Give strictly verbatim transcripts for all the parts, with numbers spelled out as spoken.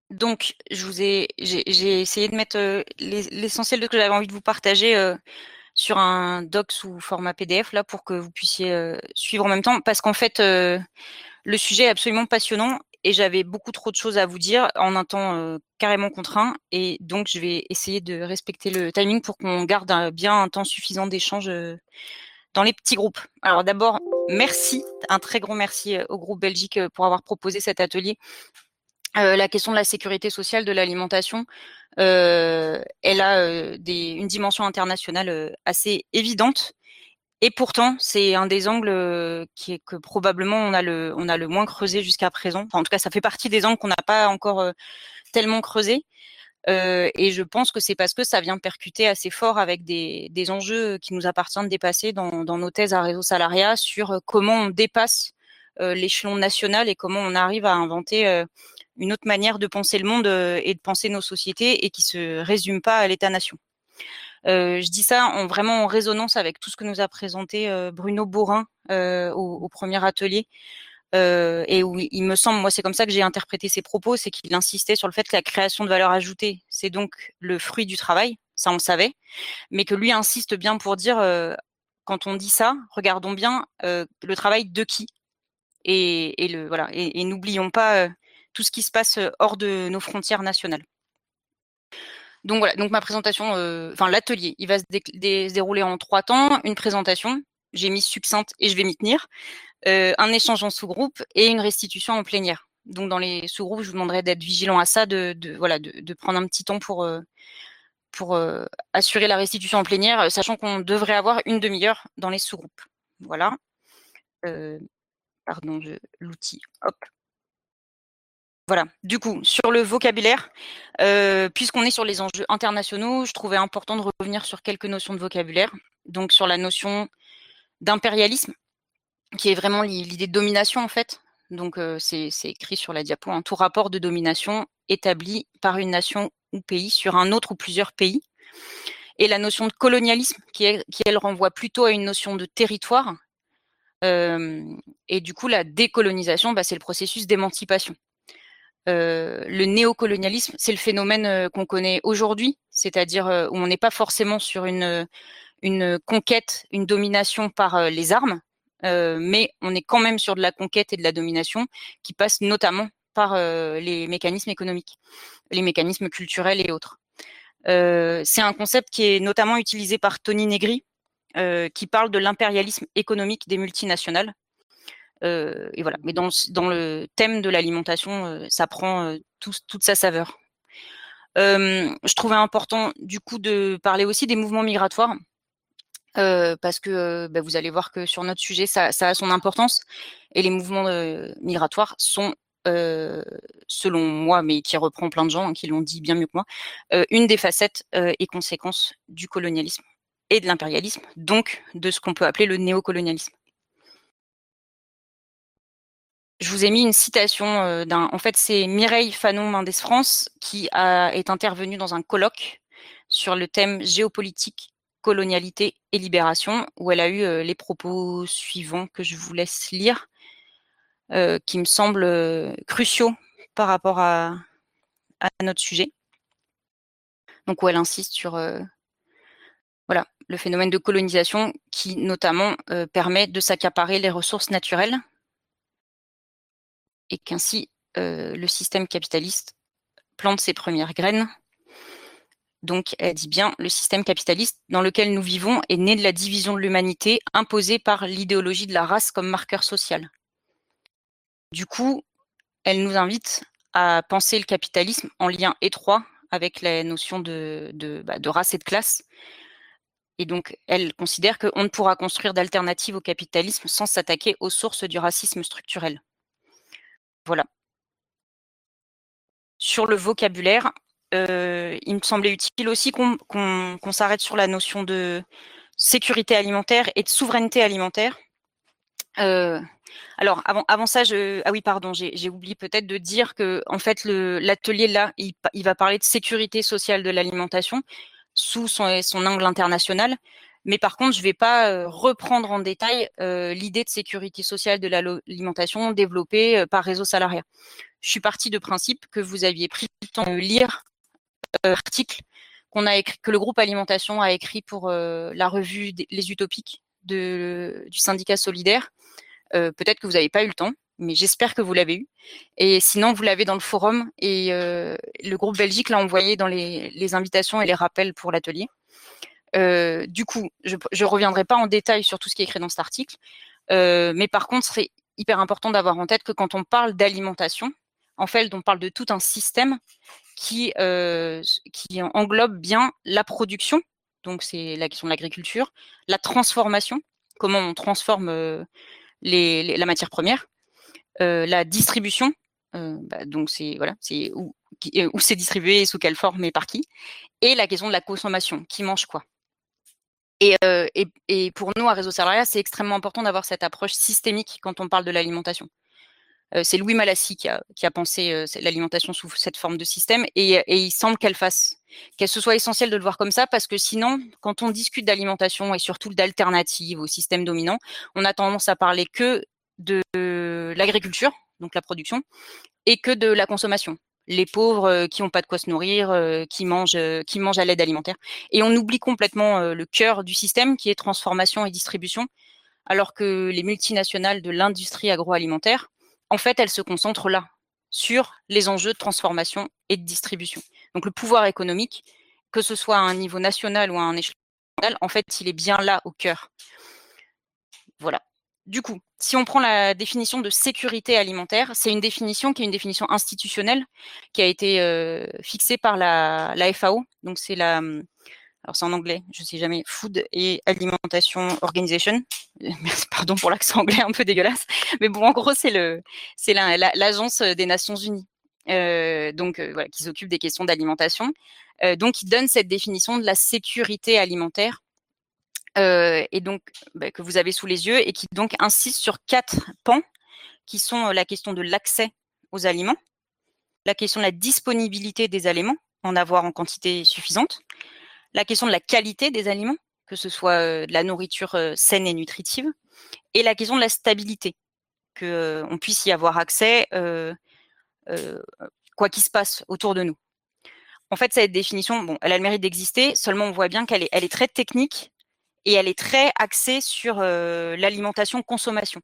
Donc, je vous ai, j'ai, j'ai essayé de mettre euh, les- l'essentiel de ce que j'avais envie de vous partager euh, sur un doc sous format P D F là pour que vous puissiez euh, suivre en même temps, parce qu'en fait, euh, le sujet est absolument passionnant et j'avais beaucoup trop de choses à vous dire en un temps euh, carrément contraint, et donc je vais essayer de respecter le timing pour qu'on garde un- bien un temps suffisant d'échange euh, dans les petits groupes. Alors d'abord, merci, un très grand merci euh, au groupe Belgique euh, pour avoir proposé cet atelier. Euh, la question de la sécurité sociale de l'alimentation, euh, elle a euh, des, une dimension internationale euh, assez évidente. Et pourtant, c'est un des angles euh, qui est que probablement on a le, on a le moins creusé jusqu'à présent. Enfin, en tout cas, ça fait partie des angles qu'on n'a pas encore euh, tellement creusé. Euh, et je pense que c'est parce que ça vient percuter assez fort avec des, des enjeux qui nous appartient de dépasser dans, dans nos thèses à réseau salariat sur euh, comment on dépasse euh, l'échelon national et comment on arrive à inventer euh, une autre manière de penser le monde euh, et de penser nos sociétés et qui se résume pas à l'État-nation. Euh, je dis ça en vraiment en résonance avec tout ce que nous a présenté euh, Bruno Borin euh, au, au premier atelier. Euh, et où il me semble, moi c'est comme ça que j'ai interprété ses propos, c'est qu'il insistait sur le fait que la création de valeur ajoutée, c'est donc le fruit du travail, ça on le savait, mais que lui insiste bien pour dire, euh, quand on dit ça, regardons bien euh, le travail de qui, et, et le voilà, et, et n'oublions pas euh, tout ce qui se passe hors de nos frontières nationales. Donc voilà, donc ma présentation, euh, enfin l'atelier, il va se, dé- dé- se dérouler en trois temps, une présentation, j'ai mis succincte et je vais m'y tenir, euh, un échange en sous-groupe et une restitution en plénière. Donc dans les sous-groupes, je vous demanderai d'être vigilant à ça, de, de voilà, de, de prendre un petit temps pour euh, pour euh, assurer la restitution en plénière, sachant qu'on devrait avoir une demi-heure dans les sous-groupes. Voilà. Euh, pardon, je, l'outil. Hop. Voilà. Du coup, sur le vocabulaire, euh, puisqu'on est sur les enjeux internationaux, je trouvais important de revenir sur quelques notions de vocabulaire. Donc sur la notion d'impérialisme, qui est vraiment l'idée de domination en fait. Donc euh, c'est écrit sur la diapo, un hein, tout rapport de domination établi par une nation ou pays sur un autre ou plusieurs pays. Et la notion de colonialisme, qui, est, qui elle renvoie plutôt à une notion de territoire. Euh, et du coup, la décolonisation, bah, c'est le processus d'émancipation. Euh, le néocolonialisme, c'est le phénomène euh, qu'on connaît aujourd'hui, c'est-à-dire euh, où on n'est pas forcément sur une, une conquête, une domination par euh, les armes, euh, mais on est quand même sur de la conquête et de la domination qui passe notamment par euh, les mécanismes économiques, les mécanismes culturels et autres. Euh, c'est un concept qui est notamment utilisé par Tony Negri, euh, qui parle de l'impérialisme économique des multinationales. Euh, et voilà. Mais dans, dans le thème de l'alimentation, euh, ça prend euh, tout, toute sa saveur. Euh, je trouvais important du coup de parler aussi des mouvements migratoires, euh, parce que euh, bah, vous allez voir que sur notre sujet, ça, ça a son importance, et les mouvements euh, migratoires sont, euh, selon moi, mais qui reprend plein de gens hein, qui l'ont dit bien mieux que moi, euh, une des facettes euh, et conséquences du colonialisme et de l'impérialisme, donc de ce qu'on peut appeler le néocolonialisme. Je vous ai mis une citation euh, d'un. En fait, c'est Mireille Fanon Mendes France qui a, est intervenue dans un colloque sur le thème géopolitique, colonialité et libération, où elle a eu euh, les propos suivants que je vous laisse lire, euh, qui me semblent euh, cruciaux par rapport à, à notre sujet. Donc, où elle insiste sur euh, voilà, le phénomène de colonisation qui, notamment, euh, permet de s'accaparer les ressources naturelles et qu'ainsi euh, le système capitaliste plante ses premières graines. Donc, elle dit bien, le système capitaliste dans lequel nous vivons est né de la division de l'humanité imposée par l'idéologie de la race comme marqueur social. Du coup, elle nous invite à penser le capitalisme en lien étroit avec la notion de, de, bah, de race et de classe. Et donc, elle considère qu'on ne pourra construire d'alternative au capitalisme sans s'attaquer aux sources du racisme structurel. Voilà. Sur le vocabulaire, euh, il me semblait utile aussi qu'on qu'on, qu'on s'arrête sur la notion de sécurité alimentaire et de souveraineté alimentaire. Euh, alors avant, avant ça, je, ah oui pardon, j'ai oublié peut-être de dire que en fait l'atelier là, il, il va parler de sécurité sociale de l'alimentation sous son, son angle international. Mais par contre, je ne vais pas euh, reprendre en détail euh, l'idée de sécurité sociale de l'alimentation développée euh, par Réseau Salariat. je suis partie de principe que vous aviez pris le temps de lire euh, l'article qu'on a écrit, que le groupe Alimentation a écrit pour euh, la revue des, Les Utopiques de, du syndicat solidaire. Euh, peut-être que vous n'avez pas eu le temps, mais j'espère que vous l'avez eu. Et sinon, vous l'avez dans le forum et euh, le groupe Belgique l'a envoyé dans les, les invitations et les rappels pour l'atelier. Euh, du coup, je ne reviendrai pas en détail sur tout ce qui est écrit dans cet article, euh, mais par contre, c'est hyper important d'avoir en tête que quand on parle d'alimentation, en fait, on parle de tout un système qui, euh, qui englobe bien la production, donc c'est la question de l'agriculture, la transformation, comment on transforme euh, les, les, la matière première, euh, la distribution, euh, bah, donc c'est voilà, c'est où, qui, où c'est distribué et sous quelle forme et par qui, et la question de la consommation, qui mange quoi. Et, euh, et, et pour nous, à Réseau Salariat, c'est extrêmement important d'avoir cette approche systémique quand on parle de l'alimentation. Euh, c'est Louis Malassi qui a, qui a pensé euh, l'alimentation sous cette forme de système, et, et il semble qu'elle fasse, qu'elle se soit essentielle de le voir comme ça, parce que sinon, quand on discute d'alimentation et surtout d'alternatives au système dominant, on a tendance à parler que de l'agriculture, donc la production, et que de la consommation. Les pauvres euh, qui n'ont pas de quoi se nourrir, euh, qui mangent, euh, qui mangent à l'aide alimentaire. Et on oublie complètement euh, le cœur du système qui est transformation et distribution, alors que les multinationales de l'industrie agroalimentaire, en fait, elles se concentrent là, sur les enjeux de transformation et de distribution. Donc le pouvoir économique, que ce soit à un niveau national ou à un échelon national, en fait, il est bien là au cœur. Voilà. Du coup, si on prend la définition de sécurité alimentaire, c'est une définition qui est une définition institutionnelle qui a été euh, fixée par la, la F A O. Donc c'est la, alors c'est en anglais, je ne sais jamais, Food et Alimentation Organization. Merci, pardon pour l'accent anglais un peu dégueulasse, mais bon, en gros c'est le, c'est la, la, l'agence des Nations Unies, euh, donc euh, voilà, qui s'occupe des questions d'alimentation. Euh, donc qui donne cette définition de la sécurité alimentaire. Euh, et donc bah, que vous avez sous les yeux et qui donc insiste sur quatre pans qui sont la question de l'accès aux aliments, la question de la disponibilité des aliments, en avoir en quantité suffisante, la question de la qualité des aliments, que ce soit euh, de la nourriture euh, saine et nutritive, et la question de la stabilité, qu'on euh, puisse y avoir accès euh, euh, quoi qu'il se passe autour de nous. En fait, cette définition, bon, elle a le mérite d'exister, seulement on voit bien qu'elle est, elle est très technique, et elle est très axée sur euh, l'alimentation-consommation.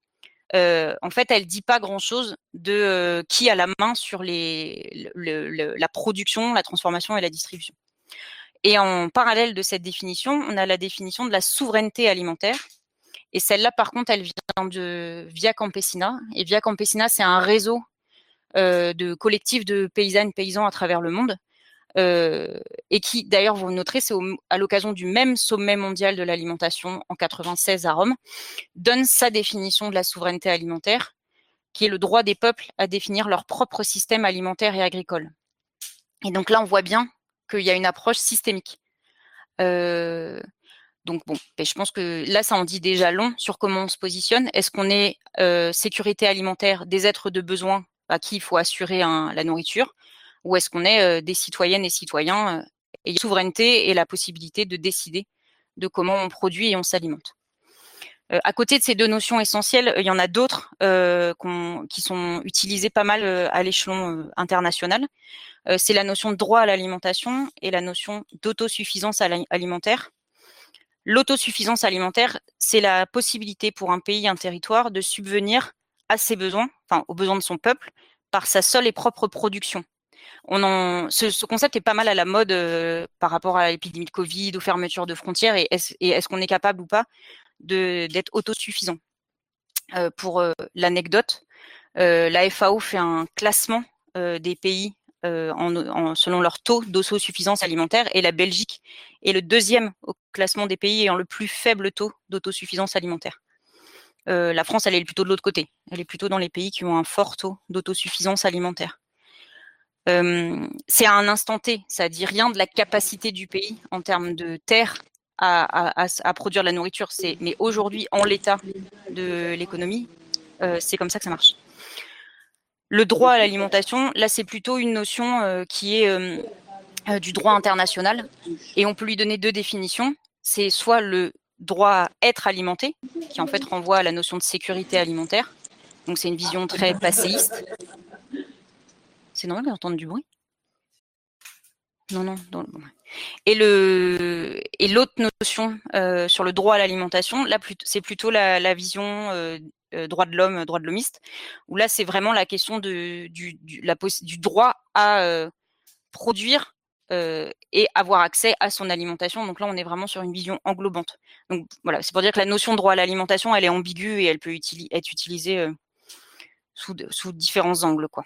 Euh, en fait, elle dit pas grand-chose de euh, qui a la main sur les, le, le, la production, la transformation et la distribution. Et en parallèle de cette définition, on a la définition de la souveraineté alimentaire. Et celle-là, par contre, elle vient de Via Campesina. Et Via Campesina, c'est un réseau euh, de collectifs de paysannes, paysans à travers le monde. Euh, et qui, d'ailleurs, vous noterez, c'est au, à l'occasion du même sommet mondial de l'alimentation en quatre-vingt-seize à Rome, donne sa définition de la souveraineté alimentaire, qui est le droit des peuples à définir leur propre système alimentaire et agricole. Et donc là, on voit bien qu'il y a une approche systémique. Euh, donc bon, je pense que là, ça en dit déjà long sur comment on se positionne. Est-ce qu'on est euh, sécurité alimentaire des êtres de besoin à qui il faut assurer un, la nourriture, ou est-ce qu'on est euh, des citoyennes et citoyens euh, ayant souveraineté et la possibilité de décider de comment on produit et on s'alimente. Euh, à côté de ces deux notions essentielles, il y en a d'autres euh, qui sont utilisées pas mal euh, à l'échelon euh, international. Euh, c'est la notion de droit à l'alimentation et la notion d'autosuffisance alimentaire. L'autosuffisance alimentaire, c'est la possibilité pour un pays, un territoire, de subvenir à ses besoins, enfin aux besoins de son peuple, par sa seule et propre production. On en, ce, ce concept est pas mal à la mode euh, par rapport à l'épidémie de Covid, aux fermetures de frontières, et est-ce, et est-ce qu'on est capable ou pas de, d'être autosuffisant. Euh, pour euh, l'anecdote, euh, la F A O fait un classement euh, des pays euh, en, en, selon leur taux d'autosuffisance alimentaire, et la Belgique est le deuxième au classement des pays ayant le plus faible taux d'autosuffisance alimentaire. Euh, la France, elle est plutôt de l'autre côté. Elle est plutôt dans les pays qui ont un fort taux d'autosuffisance alimentaire. Euh, c'est à un instant T, ça dit rien de la capacité du pays en termes de terre à, à, à produire de la nourriture. C'est, mais aujourd'hui, en l'état de l'économie, euh, c'est comme ça que ça marche. Le droit à l'alimentation, là, c'est plutôt une notion euh, qui est euh, euh, du droit international, et on peut lui donner deux définitions. C'est soit le droit à être alimenté, qui en fait renvoie à la notion de sécurité alimentaire. Donc c'est une vision très passéiste. C'est normal que j'entende du bruit? Non, non. Dans... Et le et l'autre notion euh, sur le droit à l'alimentation, là, c'est plutôt la, la vision euh, euh, droit de l'homme, droit de l'homiste, où là, c'est vraiment la question de, du, du, la du droit à euh, produire euh, et avoir accès à son alimentation. Donc là, on est vraiment sur une vision englobante. Donc voilà, c'est pour dire que la notion de droit à l'alimentation, elle est ambiguë et elle peut utili- être utilisée euh, sous, de, sous différents angles, quoi.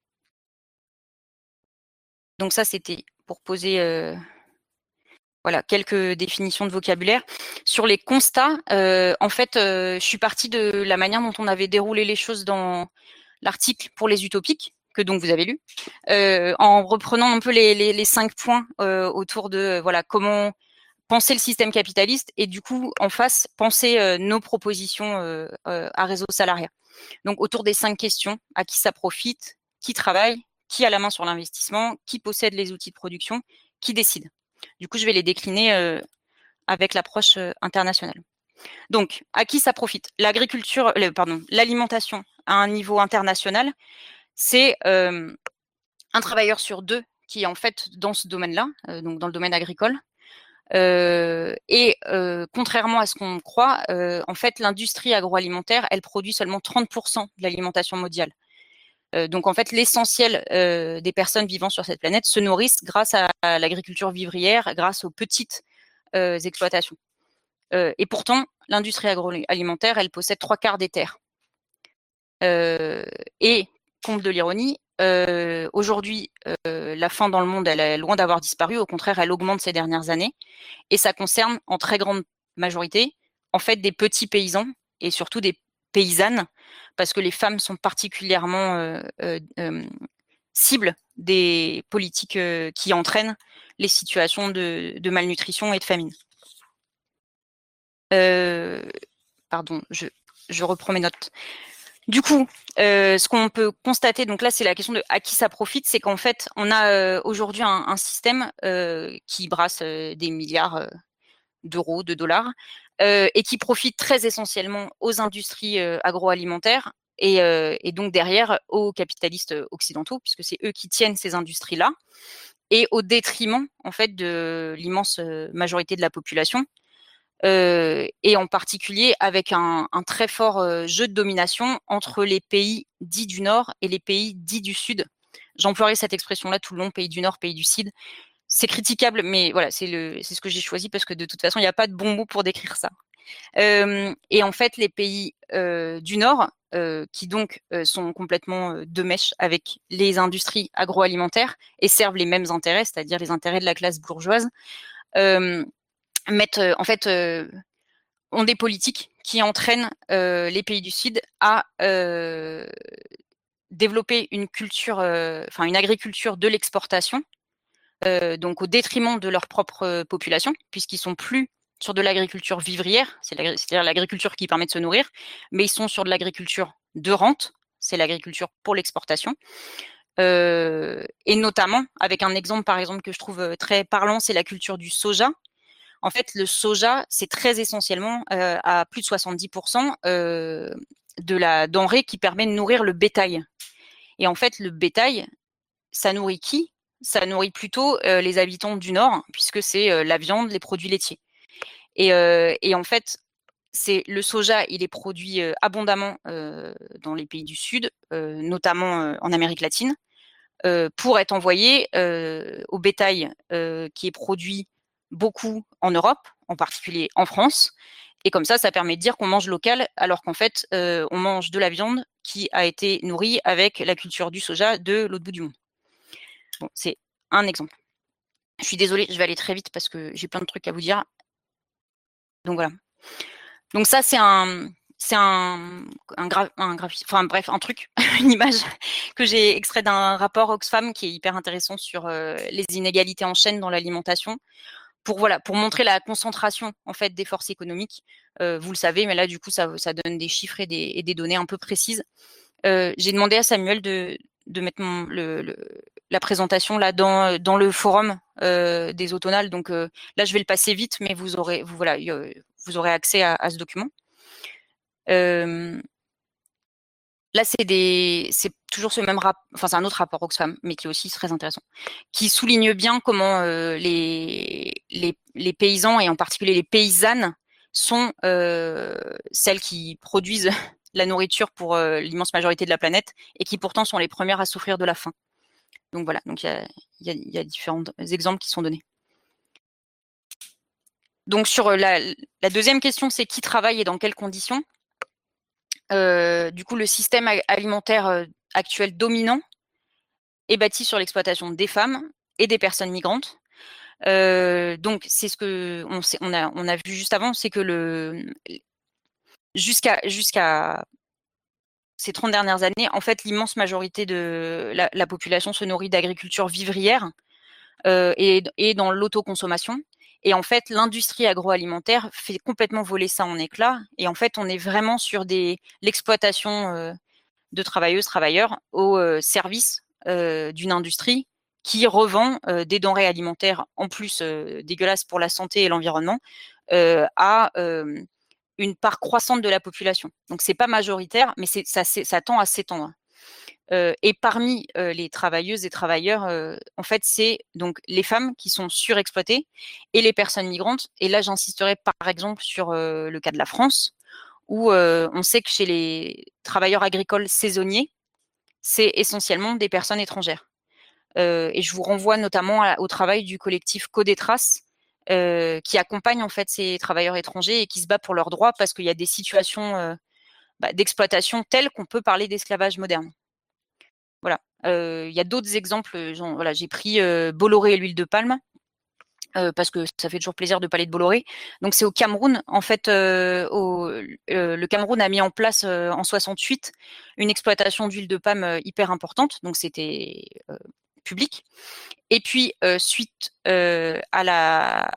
Donc ça, c'était pour poser euh, voilà, quelques définitions de vocabulaire. Sur les constats, euh, en fait, euh, je suis partie de la manière dont on avait déroulé les choses dans l'article pour les utopiques, que donc vous avez lu, euh, en reprenant un peu les, les, les cinq points euh, autour de euh, voilà comment penser le système capitaliste et du coup, en face, penser euh, nos propositions euh, euh, à réseau salariat. Donc, autour des cinq questions, à qui ça profite, qui travaille, qui a la main sur l'investissement, qui possède les outils de production, qui décide. Du coup, je vais les décliner euh, avec l'approche euh, internationale. Donc, à qui ça profite? L'agriculture, euh, pardon, l'alimentation à un niveau international, c'est euh, un travailleur sur deux qui est en fait dans ce domaine-là, euh, donc dans le domaine agricole. Euh, et euh, contrairement à ce qu'on croit, euh, en fait, l'industrie agroalimentaire, elle produit seulement trente pour cent de l'alimentation mondiale. Euh, donc, en fait, l'essentiel euh, des personnes vivant sur cette planète se nourrissent grâce à, à l'agriculture vivrière, grâce aux petites euh, exploitations. Euh, et pourtant, l'industrie agroalimentaire, elle possède trois quarts des terres. Euh, et, comble de l'ironie, euh, aujourd'hui, euh, la faim dans le monde, elle est loin d'avoir disparu. Au contraire, elle augmente ces dernières années. Et ça concerne en très grande majorité, en fait, des petits paysans et surtout des paysannes, parce que les femmes sont particulièrement euh, euh, euh, cibles des politiques euh, qui entraînent les situations de, de malnutrition et de famine. Euh, pardon, je, je reprends mes notes. Du coup, euh, ce qu'on peut constater, donc là, c'est la question de à qui ça profite, c'est qu'en fait, on a euh, aujourd'hui un, un système euh, qui brasse euh, des milliards euh, d'euros, de dollars, euh, et qui profite très essentiellement aux industries euh, agroalimentaires et, euh, et donc derrière aux capitalistes occidentaux, puisque c'est eux qui tiennent ces industries-là, et au détriment en fait de l'immense majorité de la population. Euh, et en particulier avec un, un très fort euh, jeu de domination entre les pays dits du Nord et les pays dits du Sud. J'emploierai cette expression-là tout le long, pays du Nord, pays du Sud. C'est critiquable, mais voilà, c'est le, c'est ce que j'ai choisi parce que de toute façon, il n'y a pas de bon mot pour décrire ça. Euh, et en fait, les pays euh, du Nord, euh, qui donc euh, sont complètement euh, de mèche avec les industries agroalimentaires et servent les mêmes intérêts, c'est-à-dire les intérêts de la classe bourgeoise, euh, mettent euh, en fait euh, ont des politiques qui entraînent euh, les pays du Sud à euh, développer une culture, enfin euh, une agriculture de l'exportation, euh, donc au détriment de leur propre population, puisqu'ils sont plus sur de l'agriculture vivrière, c'est-à-dire l'agriculture qui permet de se nourrir, mais ils sont sur de l'agriculture de rente, c'est l'agriculture pour l'exportation. Euh, et notamment, avec un exemple par exemple que je trouve très parlant, c'est la culture du soja. En fait, le soja, c'est très essentiellement euh, à plus de soixante-dix pour cent euh, de la denrée qui permet de nourrir le bétail. Et en fait, le bétail, ça nourrit qui? Ça nourrit plutôt euh, les habitants du Nord, puisque c'est euh, la viande, les produits laitiers. Et, euh, et en fait, c'est le soja, il est produit euh, abondamment euh, dans les pays du Sud, euh, notamment euh, en Amérique latine, euh, pour être envoyé euh, au bétail euh, qui est produit beaucoup en Europe, en particulier en France. Et comme ça, ça permet de dire qu'on mange local, alors qu'en fait, euh, on mange de la viande qui a été nourrie avec la culture du soja de l'autre bout du monde. Bon, c'est un exemple. Je suis désolée, je vais aller très vite parce que j'ai plein de trucs à vous dire. Donc voilà. Donc ça, c'est un, c'est un, un, gra un graphique, enfin bref, un truc, une image que j'ai extrait d'un rapport Oxfam qui est hyper intéressant sur euh, les inégalités en chaîne dans l'alimentation. Pour voilà, pour montrer la concentration en fait des forces économiques. Euh, vous le savez, mais là du coup ça, ça donne des chiffres et des, et des données un peu précises. Euh, j'ai demandé à Samuel de, de mettre mon, le, le, la présentation là dans, dans le forum euh, des autonales. Donc euh, là je vais le passer vite, mais vous aurez vous voilà vous aurez accès à, à ce document. Euh, là c'est des c'est toujours ce même rapport, enfin c'est un autre rapport Oxfam, mais qui est aussi très intéressant, qui souligne bien comment euh, les, les, les paysans et en particulier les paysannes sont euh, celles qui produisent la nourriture pour euh, l'immense majorité de la planète et qui pourtant sont les premières à souffrir de la faim. Donc voilà, donc il y a, y, a, y a différents exemples qui sont donnés. Donc sur la, la deuxième question, c'est qui travaille et dans quelles conditions. Euh, du coup, le système alimentaire actuel dominant est bâti sur l'exploitation des femmes et des personnes migrantes. Euh, donc c'est ce que on, on, a, on a vu juste avant, c'est que le jusqu'à jusqu'à ces trente dernières années, en fait, l'immense majorité de la, la population se nourrit d'agriculture vivrière euh, et, et dans l'autoconsommation. Et en fait, l'industrie agroalimentaire fait complètement voler ça en éclats. Et en fait, on est vraiment sur des l'exploitation euh, de travailleuses, travailleurs au euh, service euh, d'une industrie qui revend euh, des denrées alimentaires en plus euh, dégueulasses pour la santé et l'environnement euh, à euh, une part croissante de la population. Donc c'est pas majoritaire, mais c'est, ça, c'est, ça tend à s'étendre. Euh, et parmi euh, les travailleuses et travailleurs, euh, en fait, c'est donc les femmes qui sont surexploitées et les personnes migrantes. Et là, j'insisterai par exemple sur euh, le cas de la France, où euh, on sait que chez les travailleurs agricoles saisonniers, c'est essentiellement des personnes étrangères. Euh, et je vous renvoie notamment à, au travail du collectif Codétrace, euh, qui accompagne en fait ces travailleurs étrangers et qui se bat pour leurs droits parce qu'il y a des situations euh, bah, d'exploitation telles qu'on peut parler d'esclavage moderne. Voilà. Euh, il y a d'autres exemples. Genre, voilà, j'ai pris euh, Bolloré et l'huile de palme. Euh, parce que ça fait toujours plaisir de parler de Bolloré. Donc c'est au Cameroun, en fait, euh, au, euh, le Cameroun a mis en place euh, en soixante-huit une exploitation d'huile de palme euh, hyper importante, donc c'était euh, public. Et puis euh, suite euh, à la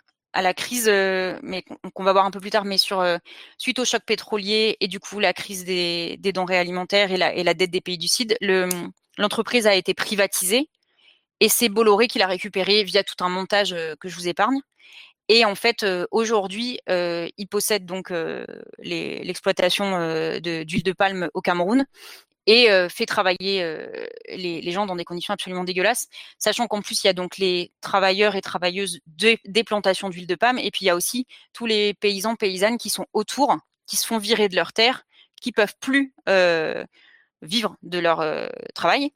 à la crise, euh, mais qu'on va voir un peu plus tard, mais sur euh, suite au choc pétrolier et du coup la crise des, des denrées alimentaires et la, et la dette des pays du Sud, le, l'entreprise a été privatisée. Et c'est Bolloré qui l'a récupéré via tout un montage euh, que je vous épargne. Et en fait, euh, aujourd'hui, euh, il possède donc euh, les, l'exploitation euh, de, d'huile de palme au Cameroun et euh, fait travailler euh, les, les gens dans des conditions absolument dégueulasses, sachant qu'en plus, il y a donc les travailleurs et travailleuses de, des plantations d'huile de palme, et puis il y a aussi tous les paysans, paysannes qui sont autour, qui se font virer de leurs terres, qui peuvent plus euh, vivre de leur euh, travail.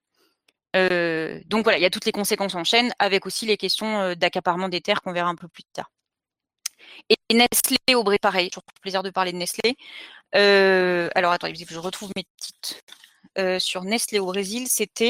Euh, donc voilà, il y a toutes les conséquences en chaîne, avec aussi les questions euh, d'accaparement des terres qu'on verra un peu plus tard. Et Nestlé au Brésil, pareil, toujours plaisir de parler de Nestlé. Euh, alors attendez, je retrouve mes petites. Euh, sur Nestlé au Brésil, c'était.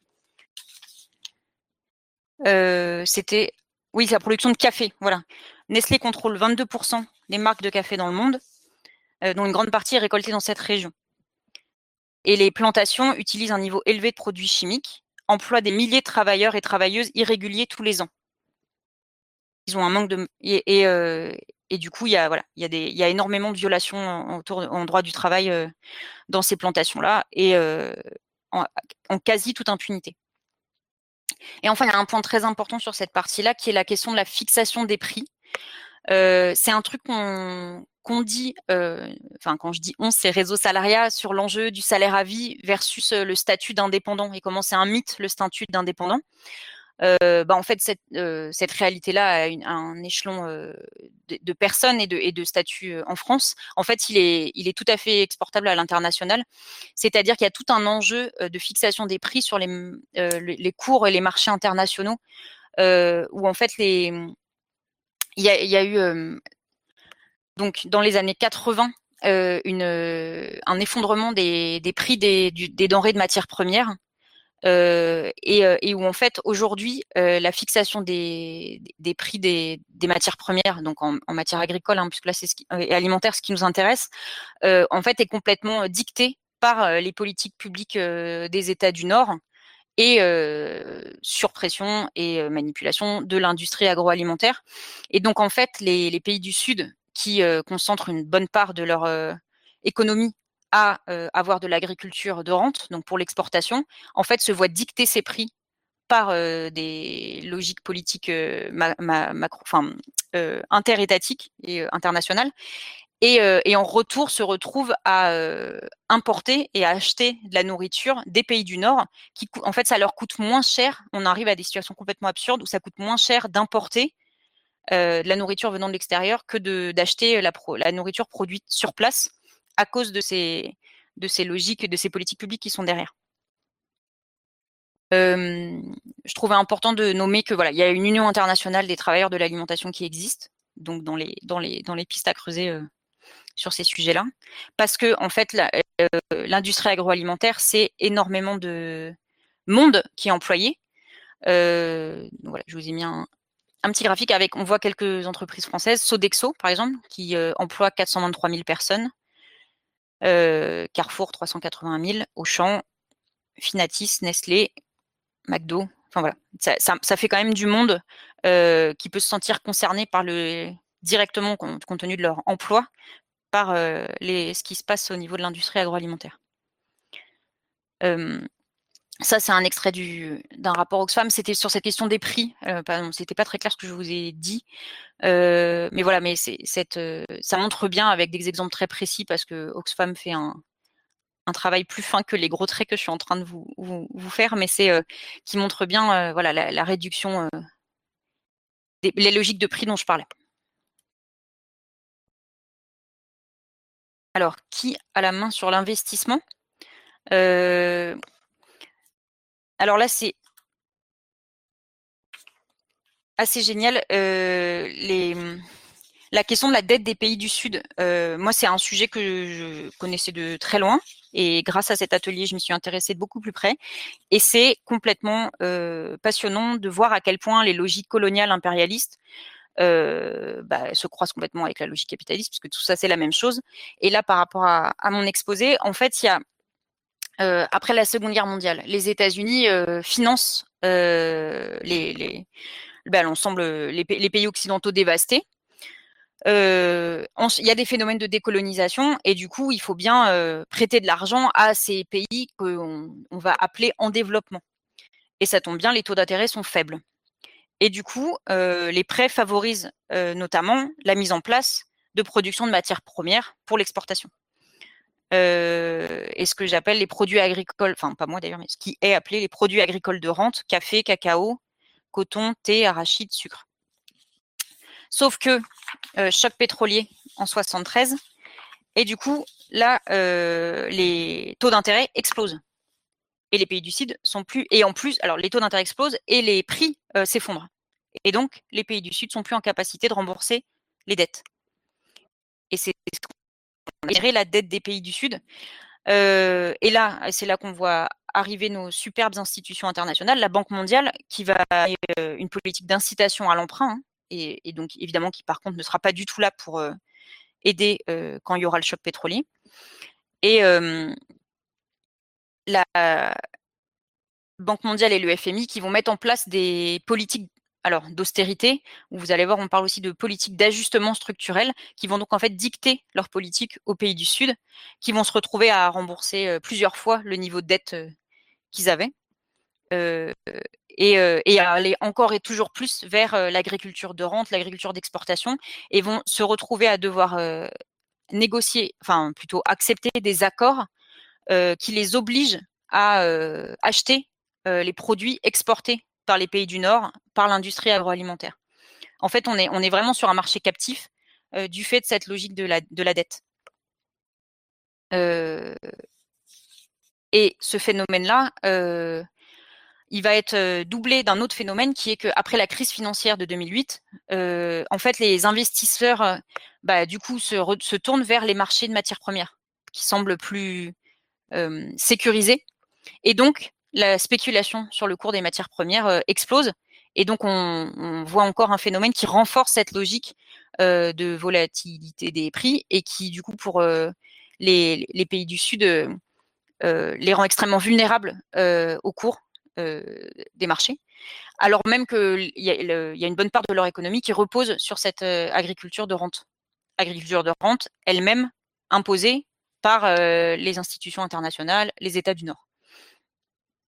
Euh, c'était. Oui, c'est la production de café, voilà. Nestlé contrôle vingt-deux pour cent des marques de café dans le monde, euh, dont une grande partie est récoltée dans cette région. Et les plantations utilisent un niveau élevé de produits chimiques, emploient des milliers de travailleurs et travailleuses irréguliers tous les ans. Ils ont un manque de et, et, euh, et du coup il y a voilà il y a des il y a énormément de violations en, autour en droit du travail euh, dans ces plantations là et euh, en, en quasi toute impunité. Et enfin il y a un point très important sur cette partie là qui est la question de la fixation des prix. Euh, c'est un truc qu'on qu'on dit, euh, enfin quand je dis on, c'est Réseau Salariat sur l'enjeu du salaire à vie versus le statut d'indépendant et comment c'est un mythe le statut d'indépendant. Euh, bah en fait cette, euh, cette réalité-là a, une, a un échelon euh, de, de personnes et de, et de statuts euh, en France. En fait, il est, il est tout à fait exportable à l'international. C'est-à-dire qu'il y a tout un enjeu euh, de fixation des prix sur les, euh, les, les cours et les marchés internationaux, euh, où en fait les, il y a, il y a eu euh, donc dans les années quatre-vingts euh, une, un effondrement des, des prix des, du, des denrées de matières premières. Euh, et, et où en fait aujourd'hui euh, la fixation des, des prix des, des matières premières, donc en, en matière agricole, hein, puisque là c'est ce qui, et alimentaire, ce qui nous intéresse, euh, en fait est complètement dictée par euh, les politiques publiques euh, des États du Nord et euh, sur pression et euh, manipulation de l'industrie agroalimentaire. Et donc en fait les, les pays du Sud qui euh, concentrent une bonne part de leur euh, économie à euh, avoir de l'agriculture de rente, donc pour l'exportation, en fait, se voit dicter ses prix par euh, des logiques politiques euh, ma, ma, macro, enfin, euh, interétatiques et euh, internationales. et, euh, et en retour se retrouvent à euh, importer et à acheter de la nourriture des pays du Nord, qui en fait ça leur coûte moins cher. On arrive à des situations complètement absurdes où ça coûte moins cher d'importer euh, de la nourriture venant de l'extérieur que de, d'acheter la, pro, la nourriture produite sur place à cause de ces, de ces logiques et de ces politiques publiques qui sont derrière. Euh, je trouvais important de nommer que voilà, il y a une union internationale des travailleurs de l'alimentation qui existe, donc dans les, dans les, dans les pistes à creuser euh, sur ces sujets-là, parce que en fait, la, euh, l'industrie agroalimentaire, c'est énormément de monde qui est employé. Euh, voilà, je vous ai mis un, un petit graphique avec, on voit quelques entreprises françaises, Sodexo par exemple, qui euh, emploie quatre cent vingt-trois mille personnes, euh, Carrefour trois cent quatre-vingt mille, Auchan, Finatis, Nestlé, McDo. Enfin voilà, ça, ça, ça fait quand même du monde euh, qui peut se sentir concerné par le directement compte, compte tenu de leur emploi par euh, les, ce qui se passe au niveau de l'industrie agroalimentaire. Euh, ça, c'est un extrait du, d'un rapport Oxfam. C'était sur cette question des prix. Euh, pardon, c'était pas très clair ce que je vous ai dit. Euh, mais voilà, mais c'est, cette, euh, ça montre bien avec des exemples très précis parce que Oxfam fait un, un travail plus fin que les gros traits que je suis en train de vous, vous, vous faire, mais c'est euh, qui montre bien euh, voilà, la, la réduction euh, des les logiques de prix dont je parlais. Alors, qui a la main sur l'investissement? euh, Alors là, c'est assez génial. Euh, les, la question de la dette des pays du Sud, euh, moi, c'est un sujet que je connaissais de très loin. Et grâce à cet atelier, je m'y suis intéressée de beaucoup plus près. Et c'est complètement euh, passionnant de voir à quel point les logiques coloniales impérialistes euh, bah, se croisent complètement avec la logique capitaliste, puisque tout ça, c'est la même chose. Et là, par rapport à, à mon exposé, en fait, il y a, euh, après la Seconde Guerre mondiale, les États-Unis euh, financent euh, les, les, bah, l'ensemble, les, les pays occidentaux dévastés. Euh, il y a des phénomènes de décolonisation et du coup, il faut bien euh, prêter de l'argent à ces pays qu'on on va appeler en développement. Et ça tombe bien, les taux d'intérêt sont faibles. Et du coup, euh, les prêts favorisent euh, notamment la mise en place de production de matières premières pour l'exportation. Euh, et ce que j'appelle les produits agricoles, enfin pas moi d'ailleurs, mais ce qui est appelé les produits agricoles de rente, café, cacao, coton, thé, arachide, sucre. Sauf que euh, choc pétrolier en soixante-treize, et du coup, là, euh, les taux d'intérêt explosent. Et les pays du Sud sont plus. Et en plus, alors les taux d'intérêt explosent et les prix euh, s'effondrent. Et donc, les pays du Sud sont plus en capacité de rembourser les dettes. Et c'est ce qu'on dirait la dette des pays du Sud. Euh, et là, c'est là qu'on voit arriver nos superbes institutions internationales, la Banque mondiale, qui va avoir euh, une politique d'incitation à l'emprunt, hein, et, et donc évidemment qui par contre ne sera pas du tout là pour euh, aider euh, quand il y aura le choc pétrolier. Et euh, la Banque mondiale et le F M I qui vont mettre en place des politiques alors d'austérité, où vous allez voir, on parle aussi de politiques d'ajustement structurel, qui vont donc en fait dicter leur politique aux pays du Sud, qui vont se retrouver à rembourser euh, plusieurs fois le niveau de dette euh, qu'ils avaient, euh, et, euh, et à aller encore et toujours plus vers euh, l'agriculture de rente, l'agriculture d'exportation, et vont se retrouver à devoir euh, négocier, enfin plutôt accepter des accords euh, qui les obligent à euh, acheter euh, les produits exportés par les pays du Nord, par l'industrie agroalimentaire. En fait, on est, on est vraiment sur un marché captif euh, du fait de cette logique de la, de la dette. Euh, et ce phénomène-là, euh, il va être euh, doublé d'un autre phénomène qui est qu'après la crise financière de deux mille huit, euh, en fait, les investisseurs, euh, bah, du coup, se, re, se tournent vers les marchés de matières premières, qui semblent plus euh, sécurisés. Et donc, la spéculation sur le cours des matières premières euh, explose. Et donc, on, on, voit encore un phénomène qui renforce cette logique euh, de volatilité des prix et qui, du coup, pour euh, les, les, pays du Sud, euh, euh, les rend extrêmement vulnérables euh, au cours euh, des marchés. Alors même qu'il y, y a une bonne part de leur économie qui repose sur cette euh, agriculture de rente. Agriculture de rente elle-même imposée par euh, les institutions internationales, les États du Nord.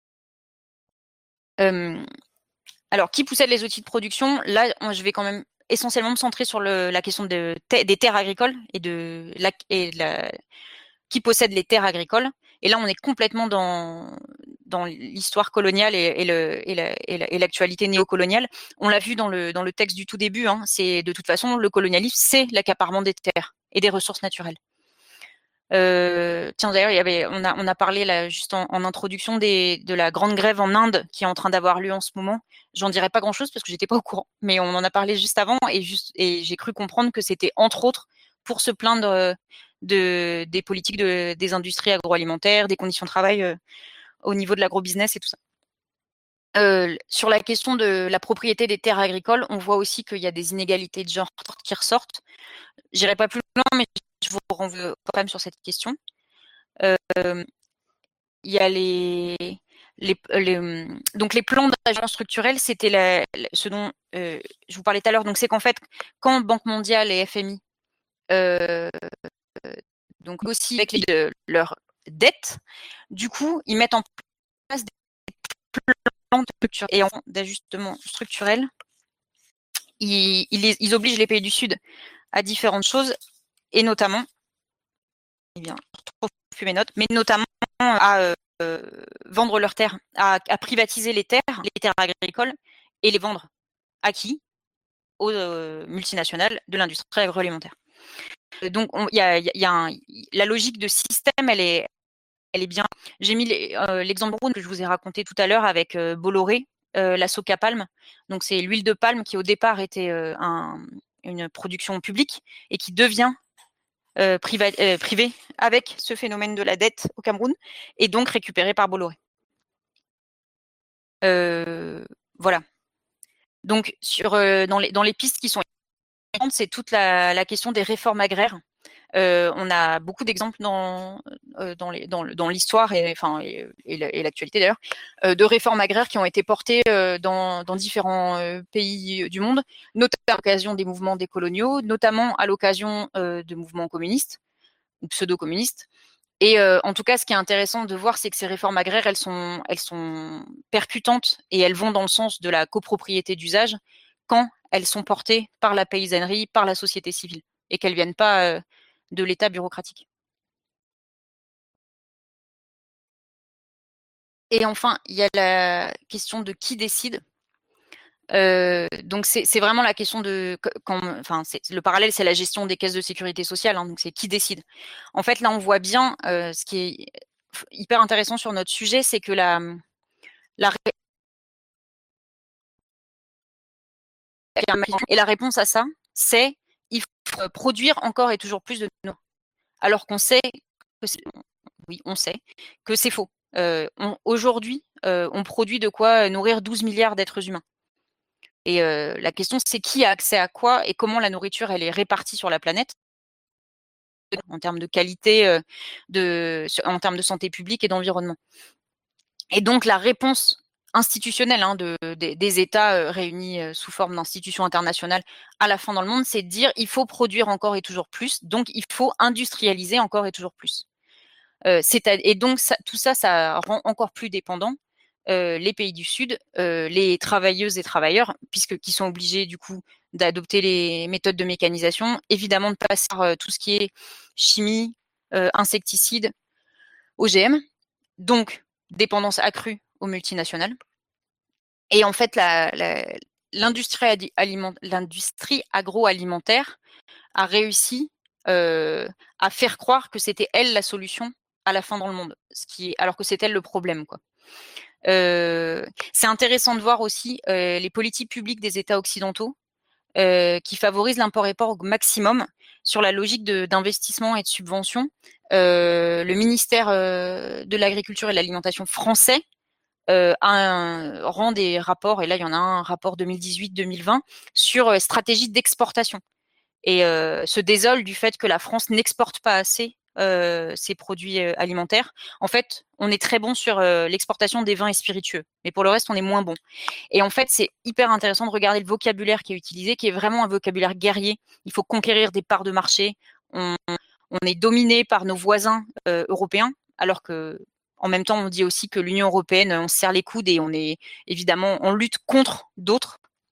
Euh, alors, qui possède les outils de production? Là, je vais quand même essentiellement me centrer sur le, la question de, des terres agricoles et de la, et la, qui possède les terres agricoles. Et là, on est complètement dans, dans l'histoire coloniale et, et, le, et, la, et l'actualité néocoloniale. On l'a vu dans le, dans le texte du tout début. Hein, c'est de toute façon le colonialisme, c'est l'accaparement des terres et des ressources naturelles. Euh, tiens, d'ailleurs, il y avait, on a, on a parlé là juste en, en introduction des, de la grande grève en Inde qui est en train d'avoir lieu en ce moment. J'en dirais pas grand-chose parce que j'étais pas au courant, mais on en a parlé juste avant et juste, et j'ai cru comprendre que c'était entre autres pour se plaindre de des politiques de, des industries agroalimentaires, des conditions de travail euh, au niveau de l'agrobusiness et tout ça. Euh, sur la question de la propriété des terres agricoles, on voit aussi qu'il y a des inégalités de genre qui ressortent. J'irai pas plus loin, mais je vous renvoie quand même sur cette question. Euh, il y a les, les, les donc les plans d'ajustement structurel, c'était la, la, ce dont euh, je vous parlais tout à l'heure. Donc c'est qu'en fait, quand Banque mondiale et F M I euh, donc aussi avec les, de, leur dette, du coup, ils mettent en place des plans d'ajustement structurel. Ils, ils, ils obligent les pays du Sud à différentes choses, et notamment, eh bien, je retrouve plus mes notes, mais notamment à euh, vendre leurs terres, à, à privatiser les terres, les terres agricoles, et les vendre à qui? Aux euh, multinationales de l'industrie agroalimentaire. Donc, il y a, y a un, la logique de système, elle est, elle est bien. J'ai mis euh, l'exemple que je vous ai raconté tout à l'heure avec euh, Bolloré, euh, la soca palme. Donc, c'est l'huile de palme qui au départ était euh, un, une production publique et qui devient euh, priva- euh, privée avec ce phénomène de la dette au Cameroun et donc récupérée par Bolloré. Euh, voilà. Donc, sur, euh, dans, les, dans les pistes qui sont importantes, c'est toute la, la question des réformes agraires. Euh, on a beaucoup d'exemples dans, euh, dans, les, dans, dans l'histoire et, enfin, et, et l'actualité d'ailleurs, euh, de réformes agraires qui ont été portées euh, dans, dans différents euh, pays du monde, notamment à l'occasion des mouvements décoloniaux, notamment à l'occasion euh, de mouvements communistes ou pseudo-communistes. Et euh, en tout cas, ce qui est intéressant de voir, c'est que ces réformes agraires, elles sont, elles sont percutantes et elles vont dans le sens de la copropriété d'usage quand elles sont portées par la paysannerie, par la société civile, et qu'elles viennent pas euh, de l'État bureaucratique. Et enfin, il y a la question de qui décide. Euh, donc c'est vraiment la question de quand, enfin le parallèle, c'est la gestion des caisses de sécurité sociale. Hein, donc c'est qui décide. En fait, là, on voit bien euh, ce qui est hyper intéressant sur notre sujet, c'est que la, la et la réponse à ça, c'est il faut produire encore et toujours plus de nourriture. Alors qu'on sait que oui, on sait que c'est faux. Euh, Aujourd'hui, euh, on produit de quoi nourrir douze milliards d'êtres humains. Et euh, la question, c'est qui a accès à quoi et comment la nourriture elle est répartie sur la planète en termes de qualité, euh, de, en termes de santé publique et d'environnement. Et donc la réponse institutionnelle hein, de, de, des États euh, réunis euh, sous forme d'institutions internationales à la fin dans le monde, c'est de dire il faut produire encore et toujours plus, donc il faut industrialiser encore et toujours plus. Euh, et donc ça, tout ça, ça rend encore plus dépendant euh, les pays du Sud, euh, les travailleuses et travailleurs, puisque qui sont obligés du coup d'adopter les méthodes de mécanisation, évidemment de passer par euh, tout ce qui est chimie, euh, insecticides, O G M, donc dépendance accrue aux multinationales. Et en fait, l'industrie l'industrie agroalimentaire a réussi euh, à faire croire que c'était elle la solution à la fin dans le monde, ce qui, alors que c'est elle le problème, quoi. Euh, c'est intéressant de voir aussi euh, les politiques publiques des États occidentaux euh, qui favorisent l'import-export au maximum sur la logique d'investissement et de subvention. Euh, le ministère euh, de l'Agriculture et de l'Alimentation français euh, un, rend des rapports, et là il y en a un, un rapport deux mille dix-huit deux mille vingt, sur euh, stratégie d'exportation. Et euh, se désole du fait que la France n'exporte pas assez euh, ses produits euh, alimentaires. En fait, on est très bon sur euh, l'exportation des vins et spiritueux, mais pour le reste, on est moins bon. Et en fait, c'est hyper intéressant de regarder le vocabulaire qui est utilisé, qui est vraiment un vocabulaire guerrier. Il faut conquérir des parts de marché. On, on est dominé par nos voisins euh, européens, alors que en même temps, on dit aussi que l'Union européenne, on se serre les coudes et on est évidemment, on lutte contre d'autres.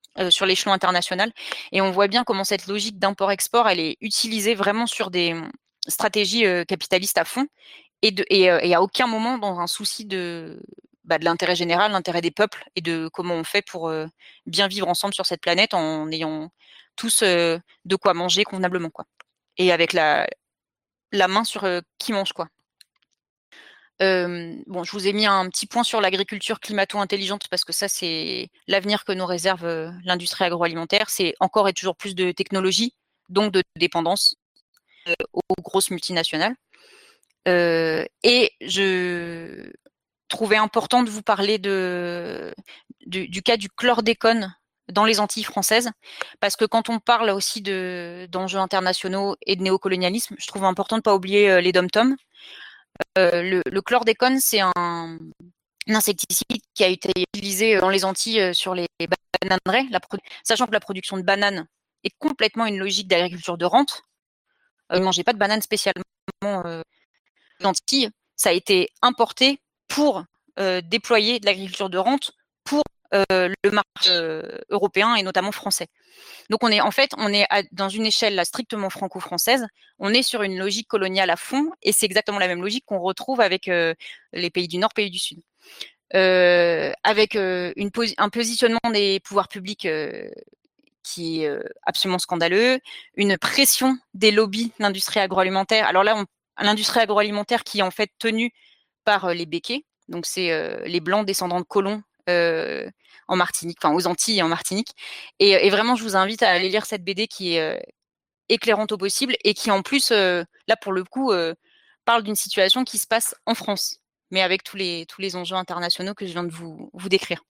euh, sur l'échelon international. Et on voit bien comment cette logique d'import-export, elle est utilisée vraiment sur des stratégies euh, capitalistes à fond, et, de, et, euh, et à aucun moment dans un souci de, bah, de l'intérêt général, l'intérêt des peuples, et de comment on fait pour euh, bien vivre ensemble sur cette planète en ayant tous euh, de quoi manger convenablement, quoi. Et avec la, la main sur euh, qui mange quoi. Euh, bon, je vous ai mis un petit point sur l'agriculture climato-intelligente parce que ça, c'est l'avenir que nous réserve euh, l'industrie agroalimentaire. C'est encore et toujours plus de technologie, donc de dépendance euh, aux grosses multinationales. Euh, et je trouvais important de vous parler de, du, du cas du chlordécone dans les Antilles françaises, parce que quand on parle aussi de, d'enjeux internationaux et de néocolonialisme, je trouve important de ne pas oublier euh, les dom-toms. Euh, le, le chlordécone, c'est un, un insecticide qui a été utilisé dans les Antilles euh, sur les bananeraies, la produ- sachant que la production de bananes est complètement une logique d'agriculture de rente. Euh, ne mangez pas de bananes spécialement euh, Antilles. Ça a été importé pour euh, déployer de l'agriculture de rente pour euh, le marché euh, européen et notamment français. Donc on est en fait on est à, dans une échelle là, strictement franco-française, on est sur une logique coloniale à fond, et c'est exactement la même logique qu'on retrouve avec euh, les pays du Nord, pays du Sud, euh, avec euh, une posi- un positionnement des pouvoirs publics euh, qui est euh, absolument scandaleux, une pression des lobbies de l'industrie agroalimentaire. Alors là, on, l'industrie agroalimentaire qui est en fait tenue par euh, les Békés, donc c'est euh, les blancs descendants de colons euh, en Martinique, enfin aux Antilles et en Martinique. Et, et, vraiment, je vous invite à aller lire cette B D qui est euh, éclairante au possible et qui en plus, euh, là pour le coup, euh, parle d'une situation qui se passe en France, mais avec tous les, tous les enjeux internationaux que je viens de vous, vous décrire.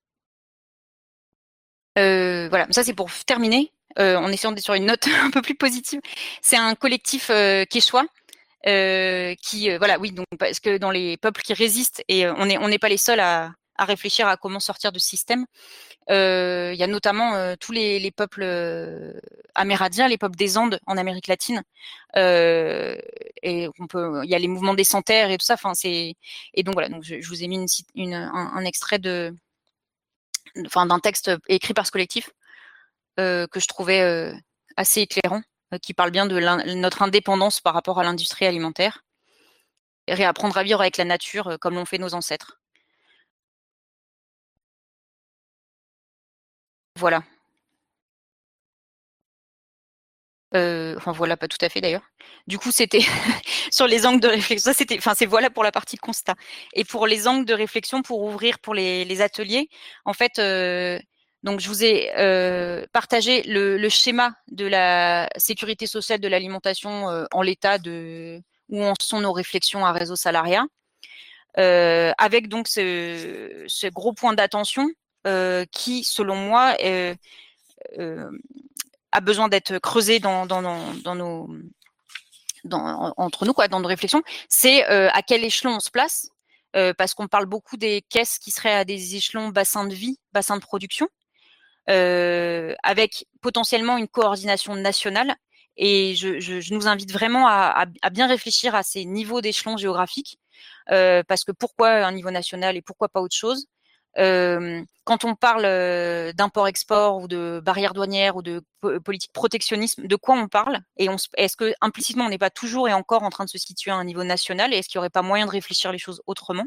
Euh, voilà, ça c'est pour terminer, euh, en essayant d'être sur une note un peu plus positive. C'est un collectif euh, quechua euh, qui, euh, voilà, oui, donc parce que dans les peuples qui résistent, et euh, on n'est on n'est pas les seuls à, à réfléchir à comment sortir de ce système. Euh, il y a notamment euh, tous les, les peuples euh, amérindiens, les peuples des Andes en Amérique latine, euh, et on peut, il y a les mouvements des sans-terre et tout ça. Enfin, c'est et donc voilà, donc je, je vous ai mis une, une, un, un extrait de, enfin, d'un texte écrit par ce collectif euh, que je trouvais euh, assez éclairant, euh, qui parle bien de notre indépendance par rapport à l'industrie alimentaire, et réapprendre à vivre avec la nature euh, comme l'ont fait nos ancêtres. Voilà. Euh, enfin voilà, pas tout à fait d'ailleurs. Du coup, c'était sur les angles de réflexion. Ça, c'était, enfin, c'est voilà pour la partie constat. Et pour les angles de réflexion, pour ouvrir pour les, les ateliers, en fait, euh, donc je vous ai euh, partagé le, le schéma de la sécurité sociale de l'alimentation euh, en l'état de où en sont nos réflexions à réseau salariat, euh, avec donc ce, ce gros point d'attention euh, qui, selon moi, euh, euh, a besoin d'être creusé dans, dans, dans, dans nos dans, entre nous, quoi, dans nos réflexions, c'est euh, à quel échelon on se place, euh, parce qu'on parle beaucoup des caisses qui seraient à des échelons bassin de vie, bassin de production, euh, avec potentiellement une coordination nationale. Et je, je, je nous invite vraiment à, à, à bien réfléchir à ces niveaux d'échelons géographiques, euh, parce que pourquoi un niveau national et pourquoi pas autre chose. Euh, quand on parle euh, d'import-export ou de barrières douanières ou de po- politique protectionnisme, de quoi on parle? Et on, est-ce que implicitement on n'est pas toujours et encore en train de se situer à un niveau national? Et est-ce qu'il n'y aurait pas moyen de réfléchir les choses autrement?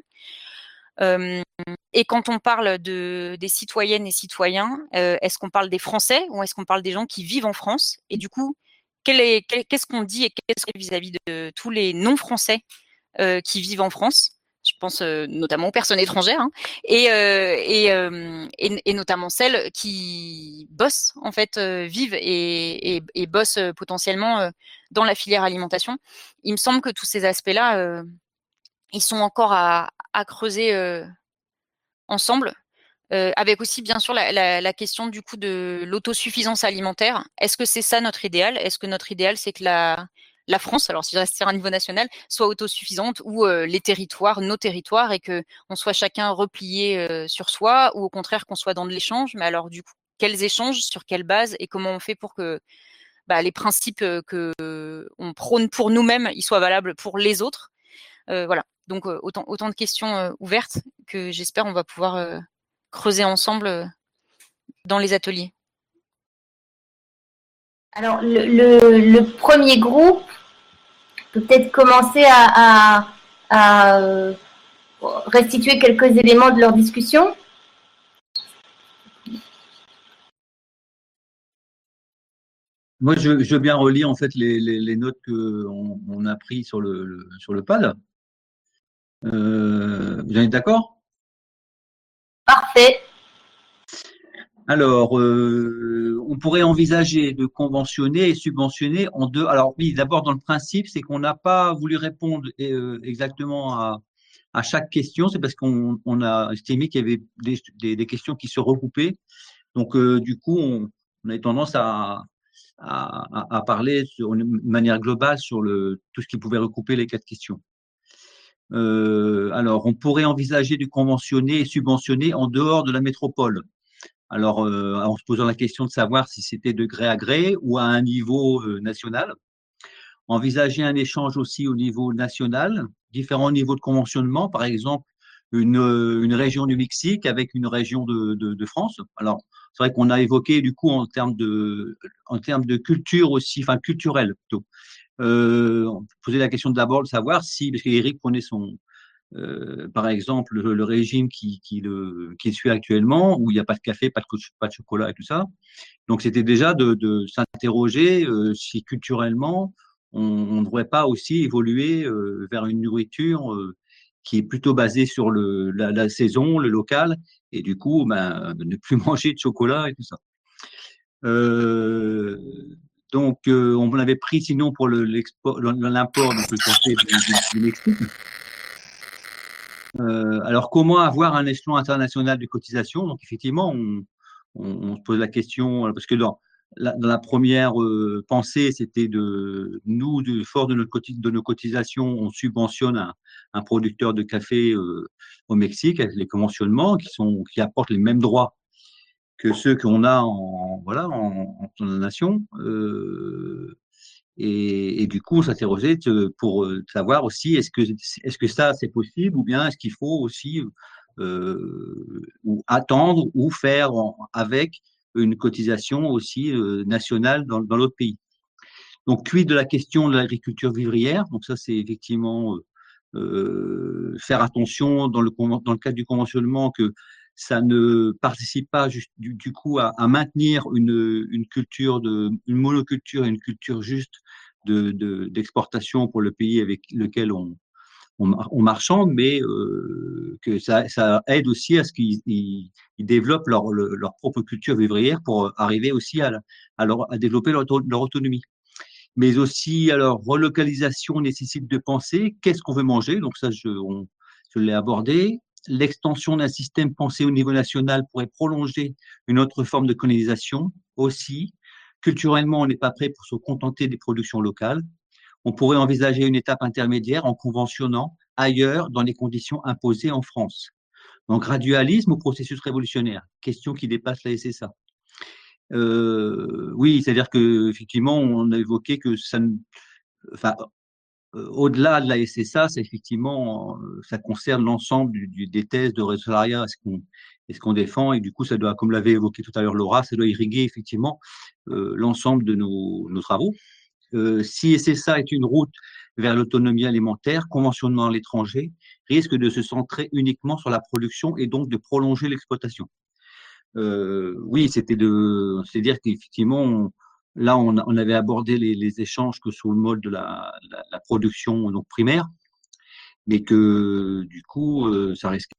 Euh, et quand on parle de, des citoyennes et citoyens, euh, est-ce qu'on parle des Français ou est-ce qu'on parle des gens qui vivent en France? Et du coup, quel est, quel, qu'est-ce qu'on dit et qu'est-ce que vis-à-vis de tous les non-Français euh, qui vivent en France? Je pense euh, notamment aux personnes étrangères, hein, et, euh, et, euh, et, et notamment celles qui bossent, en fait, euh, vivent et, et, et bossent euh, potentiellement euh, dans la filière alimentation. Il me semble que tous ces aspects-là, euh, ils sont encore à, à creuser euh, ensemble, euh, avec aussi bien sûr la, la, la question du coup de l'autosuffisance alimentaire. Est-ce que c'est ça notre idéal? Est-ce que notre idéal c'est que la, la France, alors si je reste sur un niveau national, soit autosuffisante, ou euh, les territoires, nos territoires, et que on soit chacun replié euh, sur soi, ou au contraire qu'on soit dans de l'échange? Mais alors du coup, quels échanges, sur quelle base, et comment on fait pour que bah, les principes que euh, on prône pour nous-mêmes, ils soient valables pour les autres? Euh, voilà. Donc euh, autant, autant de questions euh, ouvertes que j'espère on va pouvoir euh, creuser ensemble euh, dans les ateliers? Alors, le, le, le premier groupe peut peut-être commencer à, à, à restituer quelques éléments de leur discussion. Moi, je, je veux bien relire en fait les, les, les notes qu'on on a prises sur le, le, sur le pad. Euh, vous êtes d'accord? Parfait. Alors, euh, on pourrait envisager de conventionner et subventionner en deux. Alors oui, d'abord dans le principe, c'est qu'on n'a pas voulu répondre euh, exactement à, à chaque question. C'est parce qu'on on a estimé qu'il y avait des, des, des questions qui se regroupaient. Donc, euh, du coup, on, on a tendance à, à, à parler sur, de manière globale sur le, tout ce qui pouvait recouper les quatre questions. Euh, alors, on pourrait envisager de conventionner et subventionner en dehors de la métropole. Alors, euh, en se posant la question de savoir si c'était de gré à gré ou à un niveau euh, national. Envisager un échange aussi au niveau national, différents niveaux de conventionnement, par exemple une, une région du Mexique avec une région de, de, de France. Alors, c'est vrai qu'on a évoqué du coup en termes de, en termes de culture aussi, enfin culturelle plutôt. Euh, on posait la question d'abord de savoir si, parce qu'Éric prenait son, euh, par exemple, le, le régime qui, qui, le, qui suit actuellement, où il n'y a pas de café, pas de, pas de chocolat et tout ça. Donc, c'était déjà de, de s'interroger euh, si culturellement, on ne devrait pas aussi évoluer euh, vers une nourriture euh, qui est plutôt basée sur le, la, la saison, le local, et du coup, ben, ne plus manger de chocolat et tout ça. Euh, donc, euh, on l'avait pris sinon pour le, l'export, l'import, donc le café du Mexique. Euh, alors, comment avoir un échelon international de cotisation? Donc, effectivement, on, on, on, se pose la question, parce que dans la, dans la première euh, pensée, c'était de nous, de, fort de, notre cotis, de nos cotisations, on subventionne un, un producteur de café euh, au Mexique avec les conventionnements qui, sont, qui apportent les mêmes droits que ceux qu'on a en, voilà, en, en nation. Euh, et, et, du coup, on s'interrogeait pour savoir aussi est-ce que, est-ce que ça c'est possible ou bien est-ce qu'il faut aussi euh, ou attendre ou faire en, avec une cotisation aussi euh, nationale dans, dans l'autre pays. Donc, quid de la question de l'agriculture vivrière. Donc ça, c'est effectivement euh, faire attention dans le, dans le cadre du conventionnement que ça ne participe pas juste, du, du coup à, à maintenir une, une culture de une monoculture, une culture juste de, de, d'exportation pour le pays avec lequel on, on, on marchande, mais euh, que ça, ça aide aussi à ce qu'ils ils, ils développent leur, leur propre culture vivrière pour arriver aussi à, à, leur, à développer leur, leur autonomie. Mais aussi, alors, relocalisation nécessite de penser qu'est-ce qu'on veut manger. Donc ça, je, on, je l'ai abordé. L'extension d'un système pensé au niveau national pourrait prolonger une autre forme de colonisation aussi. Culturellement, on n'est pas prêt pour se contenter des productions locales. On pourrait envisager une étape intermédiaire en conventionnant ailleurs dans les conditions imposées en France. Donc, gradualisme ou processus révolutionnaire? Question qui dépasse la S S A. Euh, oui, c'est-à-dire que effectivement, on a évoqué que ça, enfin, euh, au-delà de la S S A, c'est effectivement, euh, ça concerne l'ensemble du, du, des thèses de réseau salariat, est-ce qu'on, est-ce qu'on défend, et du coup, ça doit, comme l'avait évoqué tout à l'heure Laura, ça doit irriguer effectivement euh, l'ensemble de nos, nos travaux. Euh, si S S A est une route vers l'autonomie alimentaire, conventionnement à l'étranger risque de se centrer uniquement sur la production et donc de prolonger l'exploitation. Euh, oui, c'était de, c'est-à-dire qu'effectivement, on, là, on, on, avait abordé les, les, échanges que sous le mode de la, la, la production donc primaire, mais que du coup, euh, ça risque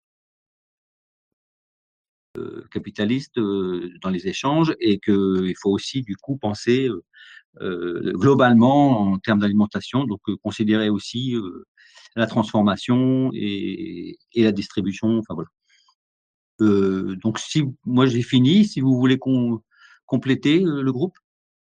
euh, capitaliste euh, dans les échanges et qu'il faut aussi du coup penser euh, globalement en termes d'alimentation, donc euh, considérer aussi euh, la transformation et, et la distribution. Enfin voilà. Euh, donc si moi j'ai fini, si vous voulez qu'on compléter euh, le groupe.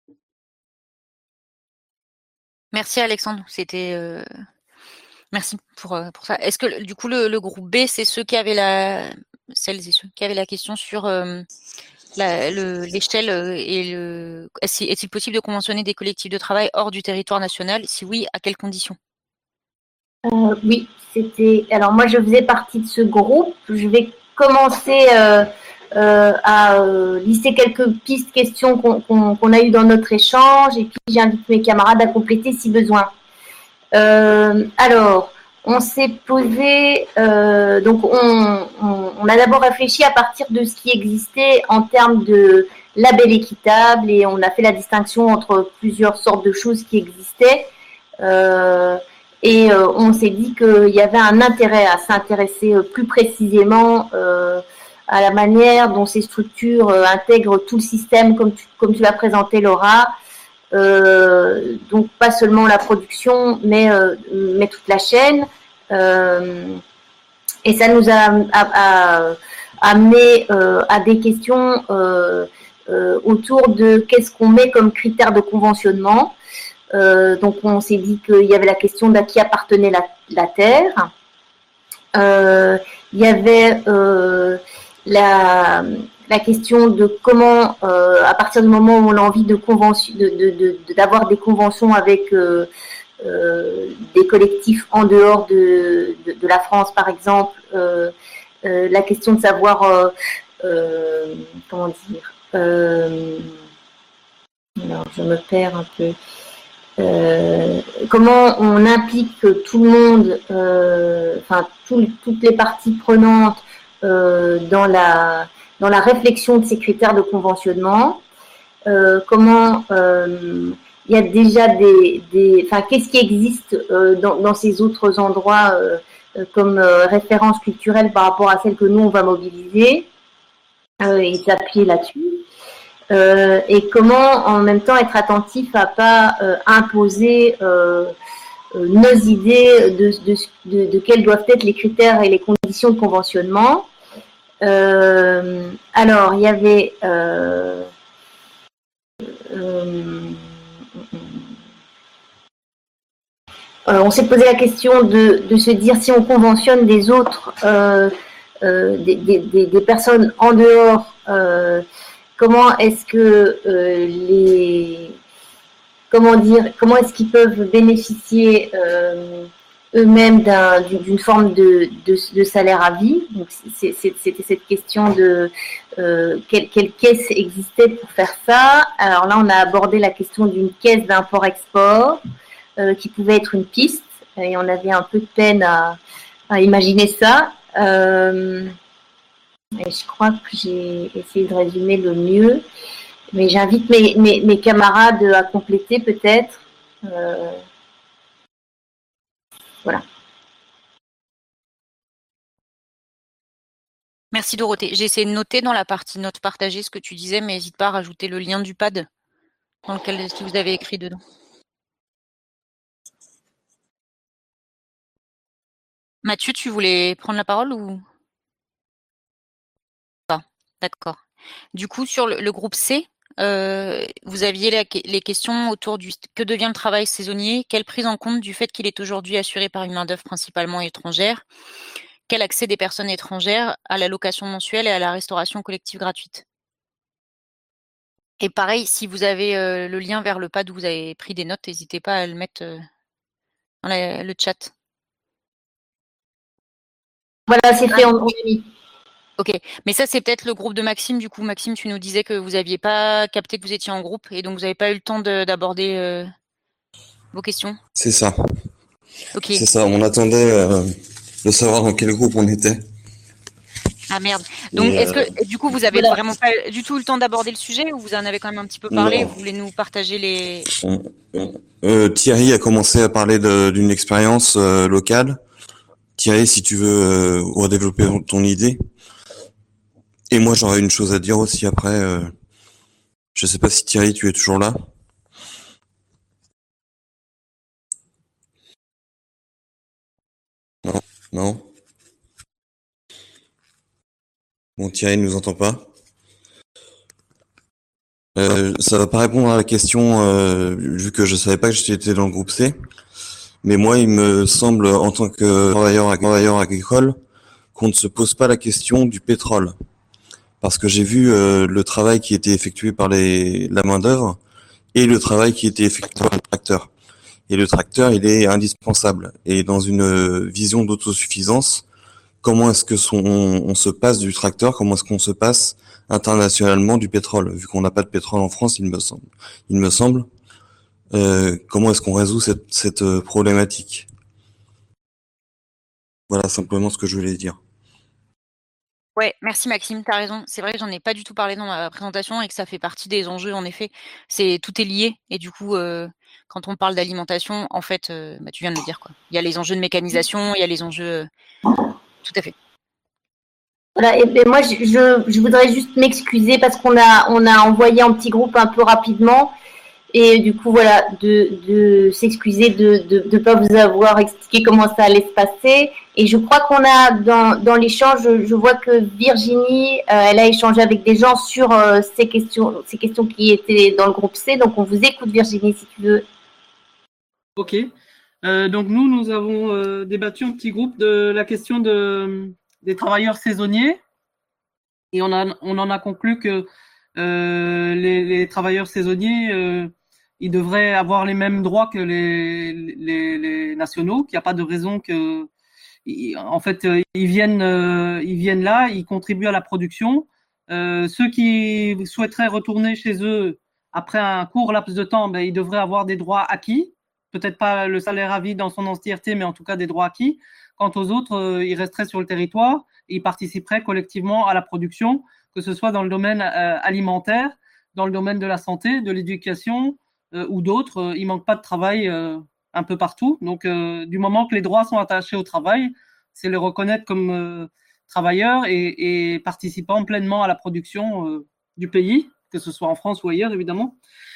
Merci Alexandre, c'était euh... merci pour euh, pour ça. Est-ce que du coup le, le groupe B c'est ceux qui avaient la celles et ceux qui avaient la question sur euh, la, le, l'échelle et le est-il, est-il possible de conventionner des collectifs de travail hors du territoire national? Si oui, à quelles conditions? Euh, oui, c'était. Alors moi, je faisais partie de ce groupe. Je vais commencer euh, euh, à euh, lister quelques pistes, questions qu'on qu'on, qu'on a eues dans notre échange, et puis j'invite mes camarades à compléter si besoin. Euh, alors, on s'est posé, euh, donc on, on, on a d'abord réfléchi à partir de ce qui existait en termes de label équitable, et on a fait la distinction entre plusieurs sortes de choses qui existaient. Euh, et euh, on s'est dit qu'il y avait un intérêt à s'intéresser plus précisément euh, à la manière dont ces structures euh, intègrent tout le système, comme tu, comme tu l'as présenté, Laura. Euh, donc pas seulement la production, mais, euh, mais toute la chaîne. Euh, et ça nous a, a, a amené euh, à des questions euh, euh, autour de qu'est-ce qu'on met comme critère de conventionnement. Euh, donc on s'est dit qu'il y avait la question d'à qui appartenait la, la terre. Euh, il y avait euh, la, la question de comment, euh, à partir du moment où on a envie de convention, de, de, de, d'avoir des conventions avec euh, euh, des collectifs en dehors de, de, de la France, par exemple, euh, euh, la question de savoir, euh, euh, comment dire, euh, alors je me perds un peu. Euh, comment on implique tout le monde, euh, enfin tout, toutes les parties prenantes euh, dans la dans la réflexion de ces critères de conventionnement. Euh, comment euh, il y a déjà des, des enfin qu'est-ce qui existe euh, dans, dans ces autres endroits euh, comme euh, référence culturelle par rapport à celle que nous on va mobiliser euh, et s'appuyer là-dessus. Euh, et comment en même temps être attentif à pas euh, imposer euh, euh, nos idées de, de, de, de quels doivent être les critères et les conditions de conventionnement. Euh, alors il y avait euh, euh, euh, on s'est posé la question de, de se dire si on conventionne des autres euh, euh, des, des, des personnes en dehors, euh, comment est-ce que euh, les comment dire comment est-ce qu'ils peuvent bénéficier euh, eux-mêmes d'un, d'une forme de, de, de salaire à vie. Donc c'est, c'est, c'était cette question de euh, quelle, quelle caisse existait pour faire ça. Alors là on a abordé la question d'une caisse d'import-export euh, qui pouvait être une piste, et on avait un peu de peine à, à imaginer ça. Euh, Et je crois que j'ai essayé de résumer le mieux, mais j'invite mes, mes, mes camarades à compléter peut-être. Euh, voilà. Merci Dorothée. J'ai essayé de noter dans la partie notes partagées ce que tu disais, mais n'hésite pas à rajouter le lien du pad dans lequel si vous avez écrit dedans. Mathieu, tu voulais prendre la parole ou pas? D'accord. Du coup, sur le, le groupe C, euh, vous aviez la, les questions autour du que devient le travail saisonnier, quelle prise en compte du fait qu'il est aujourd'hui assuré par une main-d'œuvre principalement étrangère, quel accès des personnes étrangères à la location mensuelle et à la restauration collective gratuite. Et pareil, si vous avez euh, le lien vers le pad où vous avez pris des notes, n'hésitez pas à le mettre euh, dans la, le chat. Voilà, c'est fait, on l'a mis. Ok, mais ça c'est peut-être le groupe de Maxime. Du coup, Maxime, tu nous disais que vous n'aviez pas capté que vous étiez en groupe et donc vous n'avez pas eu le temps de, d'aborder euh, vos questions. C'est ça. Ok. C'est ça, on attendait euh, de savoir dans quel groupe on était. Ah merde. Donc Et, est-ce euh, que du coup vous avez voilà. vraiment pas du tout le temps d'aborder le sujet ou vous en avez quand même un petit peu parlé? Non. Vous voulez nous partager les... on- on- euh, Thierry a commencé à parler de, d'une expérience euh, locale. Thierry, si tu veux euh, redévelopper ton, ton idée. Et moi, j'aurais une chose à dire aussi après. Euh, je sais pas si Thierry, tu es toujours là. Non, non. Bon, Thierry ne nous entend pas. Euh, ça va pas répondre à la question, euh, vu que je savais pas que j'étais dans le groupe C. Mais moi, il me semble, en tant que travailleur, travailleur agricole, qu'on ne se pose pas la question du pétrole. Parce que j'ai vu euh, le travail qui était effectué par les, la main-d'œuvre et le travail qui était effectué par le tracteur. Et le tracteur, il est indispensable. Et dans une vision d'autosuffisance, comment est-ce que son, on, on se passe du tracteur, comment est-ce qu'on se passe internationalement du pétrole, vu qu'on n'a pas de pétrole en France, il me semble. Il me semble. Euh, comment est-ce qu'on résout cette, cette euh, problématique? Voilà simplement ce que je voulais dire. Ouais, merci Maxime, tu as raison. C'est vrai que j'en ai pas du tout parlé dans ma présentation et que ça fait partie des enjeux, en effet. C'est tout est lié et du coup, euh, quand on parle d'alimentation, en fait, euh, bah, tu viens de le dire, quoi. Il y a les enjeux de mécanisation, il y a les enjeux... Tout à fait. Voilà, et, et moi je, je, je voudrais juste m'excuser parce qu'on a, on a envoyé en petit groupe un peu rapidement. Et du coup, voilà, de, de s'excuser de ne de, de pas vous avoir expliqué comment ça allait se passer. Et je crois qu'on a, dans, dans l'échange, je, je vois que Virginie, euh, elle a échangé avec des gens sur euh, ces questions, ces questions qui étaient dans le groupe C. Donc, on vous écoute, Virginie, si tu veux. Ok. Euh, donc, nous, nous avons euh, débattu en petit groupe de la question de, des travailleurs saisonniers. Et on, a, on en a conclu que euh, les, les travailleurs saisonniers... Euh, ils devraient avoir les mêmes droits que les, les, les nationaux, qu'il n'y a pas de raison que, en fait, ils viennent, ils viennent là, ils contribuent à la production. Euh, ceux qui souhaiteraient retourner chez eux après un court laps de temps, ben, ils devraient avoir des droits acquis. Peut-être pas le salaire à vie dans son entièreté, mais en tout cas des droits acquis. Quant aux autres, ils resteraient sur le territoire et ils participeraient collectivement à la production, que ce soit dans le domaine euh, alimentaire, dans le domaine de la santé, de l'éducation, Euh, ou d'autres, euh, il manque pas de travail euh, un peu partout. Donc, euh, du moment que les droits sont attachés au travail, c'est les reconnaître comme euh, travailleurs et, et participant pleinement à la production euh, du pays, que ce soit en France ou ailleurs, évidemment.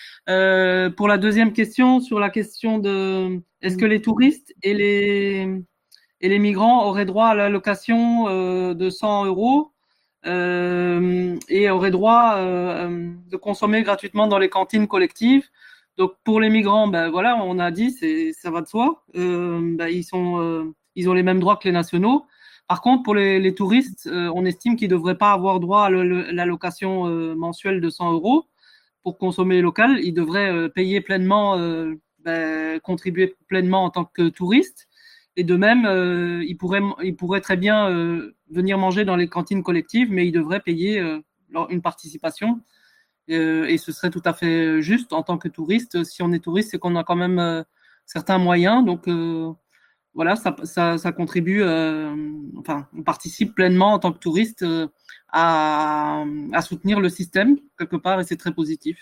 Euh, pour la deuxième question, sur la question de est-ce que les touristes et les, et les migrants auraient droit à l'allocation euh, de cent euros euh, et auraient droit euh, de consommer gratuitement dans les cantines collectives. Donc pour les migrants, ben voilà, on a dit, c'est ça va de soi. Euh, ben, ils sont, euh, ils ont les mêmes droits que les nationaux. Par contre, pour les, les touristes, euh, on estime qu'ils ne devraient pas avoir droit à l'allocation euh, mensuelle de cent euros pour consommer local. Ils devraient euh, payer pleinement, euh, ben, contribuer pleinement en tant que touristes. Et de même, euh, ils pourraient, ils pourraient très bien euh, venir manger dans les cantines collectives, mais ils devraient payer euh, une participation. Euh, et ce serait tout à fait juste en tant que touriste. Si on est touriste, c'est qu'on a quand même euh, certains moyens. Donc euh, voilà, ça, ça, ça contribue, euh, enfin, on participe pleinement en tant que touriste euh, à, à soutenir le système quelque part et c'est très positif.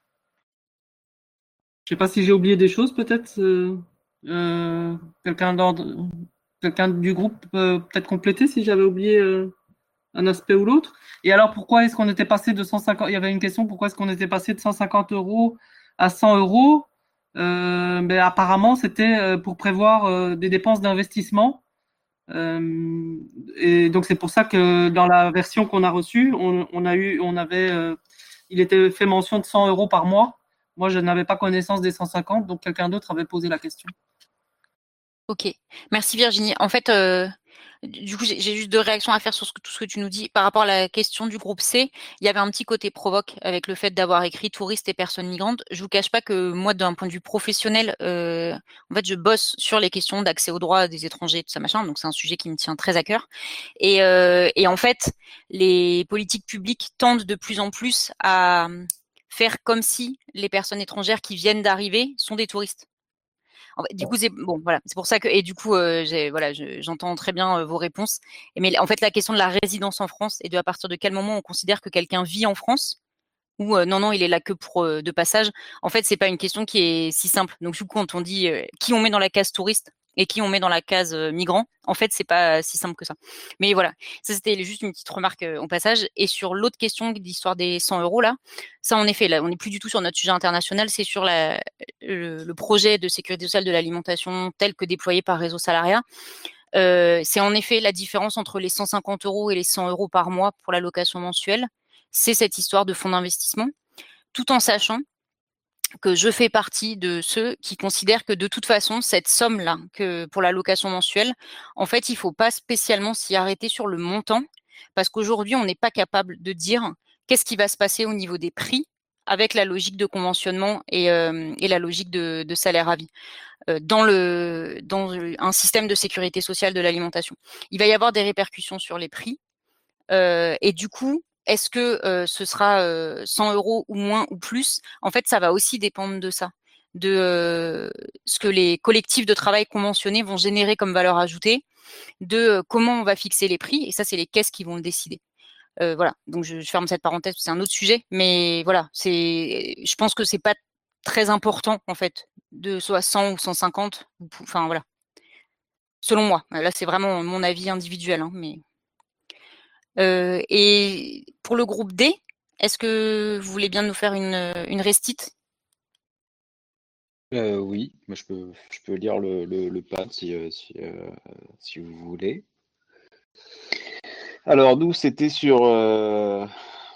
Je sais pas si j'ai oublié des choses peut-être. Euh, euh, quelqu'un d'ordre, quelqu'un du groupe peut peut-être compléter si j'avais oublié. Euh, un aspect ou l'autre. Et alors, pourquoi est-ce qu'on était passé de cent cinquante, il y avait une question, pourquoi est-ce qu'on était passé de cent cinquante euros à cent euros? Euh, ben, apparemment, c'était pour prévoir euh, des dépenses d'investissement. Euh, et donc, c'est pour ça que dans la version qu'on a reçue, on, on a eu, on avait, euh, il était fait mention de cent euros par mois. Moi, je n'avais pas connaissance des cent cinquante, donc quelqu'un d'autre avait posé la question. Ok, merci Virginie. En fait, euh, du coup, j'ai juste deux réactions à faire sur ce que, tout ce que tu nous dis. Par rapport à la question du groupe C, il y avait un petit côté provoque avec le fait d'avoir écrit touristes et personnes migrantes. Je vous cache pas que moi, d'un point de vue professionnel, euh, en fait, je bosse sur les questions d'accès aux droits des étrangers, tout ça machin. Donc, c'est un sujet qui me tient très à cœur. Et, euh, et en fait, les politiques publiques tendent de plus en plus à faire comme si les personnes étrangères qui viennent d'arriver sont des touristes. Du coup, c'est bon, voilà, c'est pour ça que et du coup, euh, j'ai, voilà, je, j'entends très bien euh, vos réponses. Et, mais en fait, la question de la résidence en France et de à partir de quel moment on considère que quelqu'un vit en France ou euh, non, non, il est là que pour euh, de passage. En fait, c'est pas une question qui est si simple. Donc, du coup, quand on dit euh, qui on met dans la case touriste et qui on met dans la case euh, migrant, en fait, c'est pas si simple que ça. Mais voilà, ça c'était juste une petite remarque euh, au passage. Et sur l'autre question, l'histoire des cent euros là, ça en effet, là, on n'est plus du tout sur notre sujet international, c'est sur la, le, le projet de sécurité sociale de l'alimentation tel que déployé par Réseau Salariat. Euh, c'est en effet la différence entre les cent cinquante euros et les cent euros par mois pour l'allocation mensuelle. C'est cette histoire de fonds d'investissement, tout en sachant que je fais partie de ceux qui considèrent que de toute façon, cette somme-là, que pour l'allocation mensuelle, en fait, il ne faut pas spécialement s'y arrêter sur le montant, parce qu'aujourd'hui, on n'est pas capable de dire qu'est-ce qui va se passer au niveau des prix avec la logique de conventionnement et, euh, et la logique de, de salaire à vie euh, dans, le, dans un système de sécurité sociale de l'alimentation. Il va y avoir des répercussions sur les prix euh, et du coup, est-ce que euh, ce sera euh, cent euros ou moins ou plus? En fait, ça va aussi dépendre de ça, de euh, ce que les collectifs de travail conventionnés vont générer comme valeur ajoutée, de euh, comment on va fixer les prix, et ça, c'est les caisses qui vont le décider. Euh, voilà, donc je, je ferme cette parenthèse, c'est un autre sujet, mais voilà, c'est, je pense que c'est pas très important en fait, de soit cent ou cent cinquante, enfin voilà, selon moi. Là, c'est vraiment mon avis individuel, hein, mais euh, et pour le groupe D, est-ce que vous voulez bien nous faire une, une restite? Euh, oui, moi je peux, je peux lire le, le, le pad si, euh, si, euh, si vous voulez. Alors nous, c'était sur euh,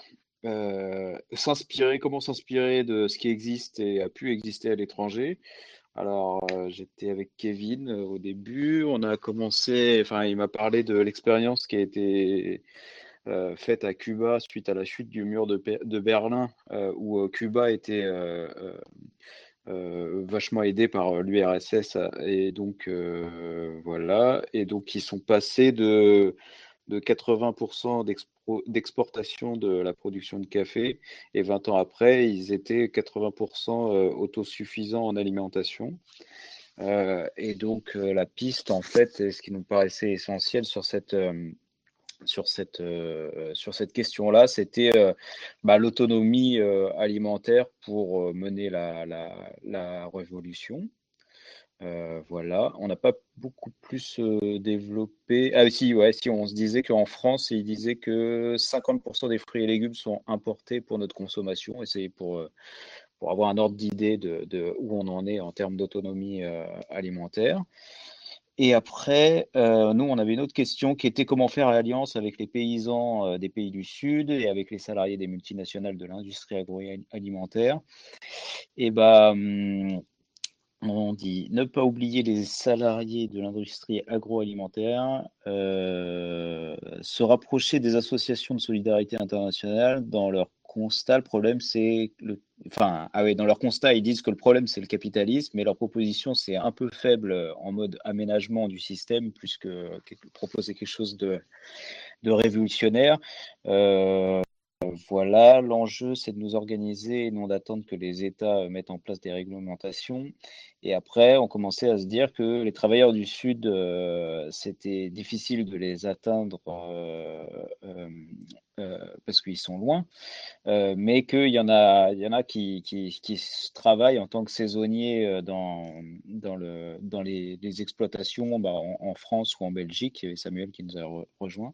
euh, s'inspirer, comment s'inspirer de ce qui existe et a pu exister à l'étranger. Alors euh, j'étais avec Kevin euh, au début, on a commencé, enfin il m'a parlé de l'expérience qui a été euh, faite à Cuba suite à la chute du mur de, Pe- de Berlin, euh, où euh, Cuba était euh, euh, euh, vachement aidé par l'U R S S et donc euh, voilà, et donc ils sont passés de de quatre-vingts pour cent d'expo- d'exportation de la production de café et vingt ans après, ils étaient quatre-vingts pour cent euh, autosuffisants en alimentation. Euh, et donc euh, la piste, en fait, et ce qui nous paraissait essentiel sur cette euh, sur cette euh, sur cette question-là, c'était euh, bah, l'autonomie euh, alimentaire pour euh, mener la, la, la révolution. Euh, voilà, on n'a pas beaucoup plus euh, développé. Ah si, ouais, si on se disait qu'en France, il disait que cinquante pour cent des fruits et légumes sont importés pour notre consommation, et c'est pour euh, pour avoir un ordre d'idée de, de où on en est en termes d'autonomie euh, alimentaire. Et après, euh, nous, on avait une autre question qui était comment faire alliance avec les paysans euh, des pays du Sud et avec les salariés des multinationales de l'industrie agroalimentaire. Et bah, hum, on dit ne pas oublier les salariés de l'industrie agroalimentaire, euh, se rapprocher des associations de solidarité internationale dans leur constat. Le problème, c'est le, enfin, ah ouais, dans leur constat, ils disent que le problème, c'est le capitalisme, mais leur proposition, c'est un peu faible en mode aménagement du système, plus que, que proposer quelque chose de, de révolutionnaire. Euh, voilà, l'enjeu, c'est de nous organiser et non d'attendre que les États mettent en place des réglementations. Et après, on commençait à se dire que les travailleurs du Sud, euh, c'était difficile de les atteindre euh, euh, euh, parce qu'ils sont loin, euh, mais qu'il y en a, il y en a qui, qui, qui travaillent en tant que saisonniers euh, dans, dans, le, dans les, les exploitations bah, en, en France ou en Belgique. Il y avait Samuel qui nous a re- rejoint.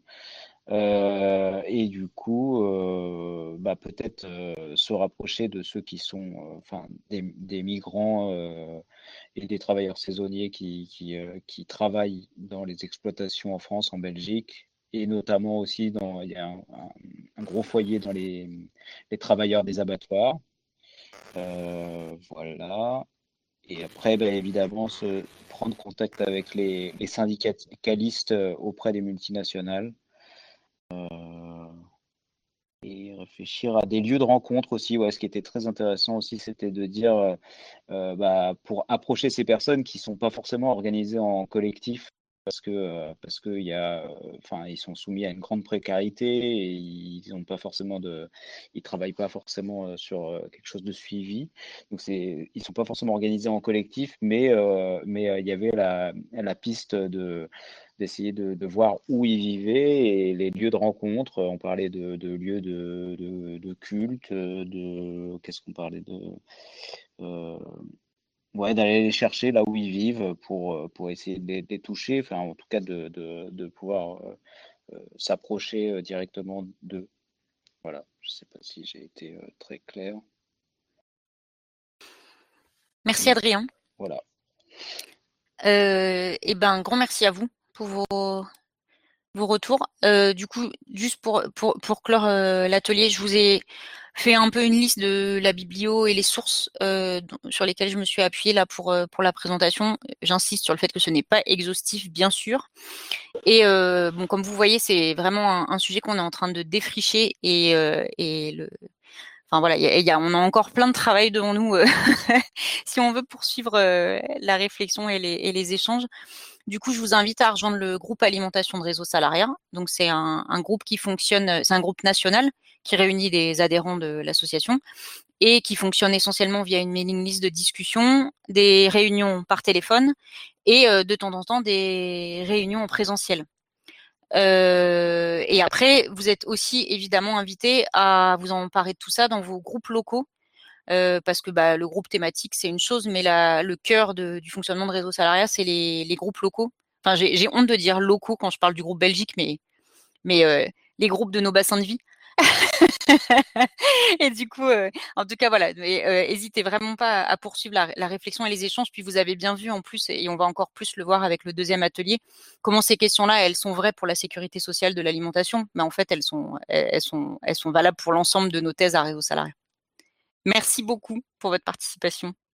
Euh, et du coup, euh, bah, peut-être euh, se rapprocher de ceux qui sont, euh, enfin, des, des migrants euh, et des travailleurs saisonniers qui, qui, euh, qui travaillent dans les exploitations en France, en Belgique, et notamment aussi dans, il y a un, un- un gros foyer dans les, les travailleurs des abattoirs. Euh, voilà. Et après, bah, évidemment, se prendre contact avec les, les syndicalistes euh, auprès des multinationales. Euh, et réfléchir à des lieux de rencontre aussi. Ouais, ce qui était très intéressant aussi, c'était de dire, euh, euh, bah, pour approcher ces personnes qui sont pas forcément organisées en collectif, parce que euh, parce que il y a, euh, enfin, ils sont soumis à une grande précarité et ils n'ont pas forcément de, ils travaillent pas forcément euh, sur euh, quelque chose de suivi. Donc c'est, ils sont pas forcément organisés en collectif, mais euh, mais euh, il y avait la la piste de d'essayer de, de voir où ils vivaient et les lieux de rencontre. On parlait de, de lieux de, de, de culte, de qu'est-ce qu'on parlait de euh, ouais, d'aller les chercher là où ils vivent pour, pour essayer de les, de les toucher, enfin en tout cas de, de, de pouvoir euh, euh, s'approcher euh, directement d'eux. Voilà, je sais pas si j'ai été euh, très clair. Merci Mm. Adrien. Voilà. Euh, et ben, un grand merci à vous pour vos, vos retours. Euh, du coup, juste pour, pour, pour clore euh, l'atelier, je vous ai fait un peu une liste de la biblio et les sources euh, sur lesquelles je me suis appuyée là pour, euh, pour la présentation. J'insiste sur le fait que ce n'est pas exhaustif, bien sûr. Et euh, bon, comme vous voyez, c'est vraiment un, un sujet qu'on est en train de défricher et, euh, et le, enfin voilà, y a, y a, on a encore plein de travail devant nous euh, si on veut poursuivre euh, la réflexion et les, et les échanges. Du coup, je vous invite à rejoindre le groupe Alimentation de Réseau Salariat. Donc, c'est un, un groupe qui fonctionne, c'est un groupe national qui réunit des adhérents de l'association et qui fonctionne essentiellement via une mailing list de discussion, des réunions par téléphone et euh, de temps en temps des réunions en présentiel. Euh, et après, vous êtes aussi évidemment invité à vous emparer de tout ça dans vos groupes locaux, euh, parce que bah, le groupe thématique, c'est une chose, mais la, le cœur de, du fonctionnement de Réseau Salariat, c'est les, les groupes locaux. Enfin, j'ai, j'ai honte de dire locaux quand je parle du groupe Belgique, mais, mais euh, les groupes de nos bassins de vie. Et du coup, euh, en tout cas, voilà, n'hésitez euh, vraiment pas à poursuivre la, la réflexion et les échanges. Puis vous avez bien vu en plus, et on va encore plus le voir avec le deuxième atelier, comment ces questions-là, elles sont vraies pour la sécurité sociale de l'alimentation, mais en fait, elles sont, elles sont, elles sont valables pour l'ensemble de nos thèses à Réseau Salariat. Merci beaucoup pour votre participation.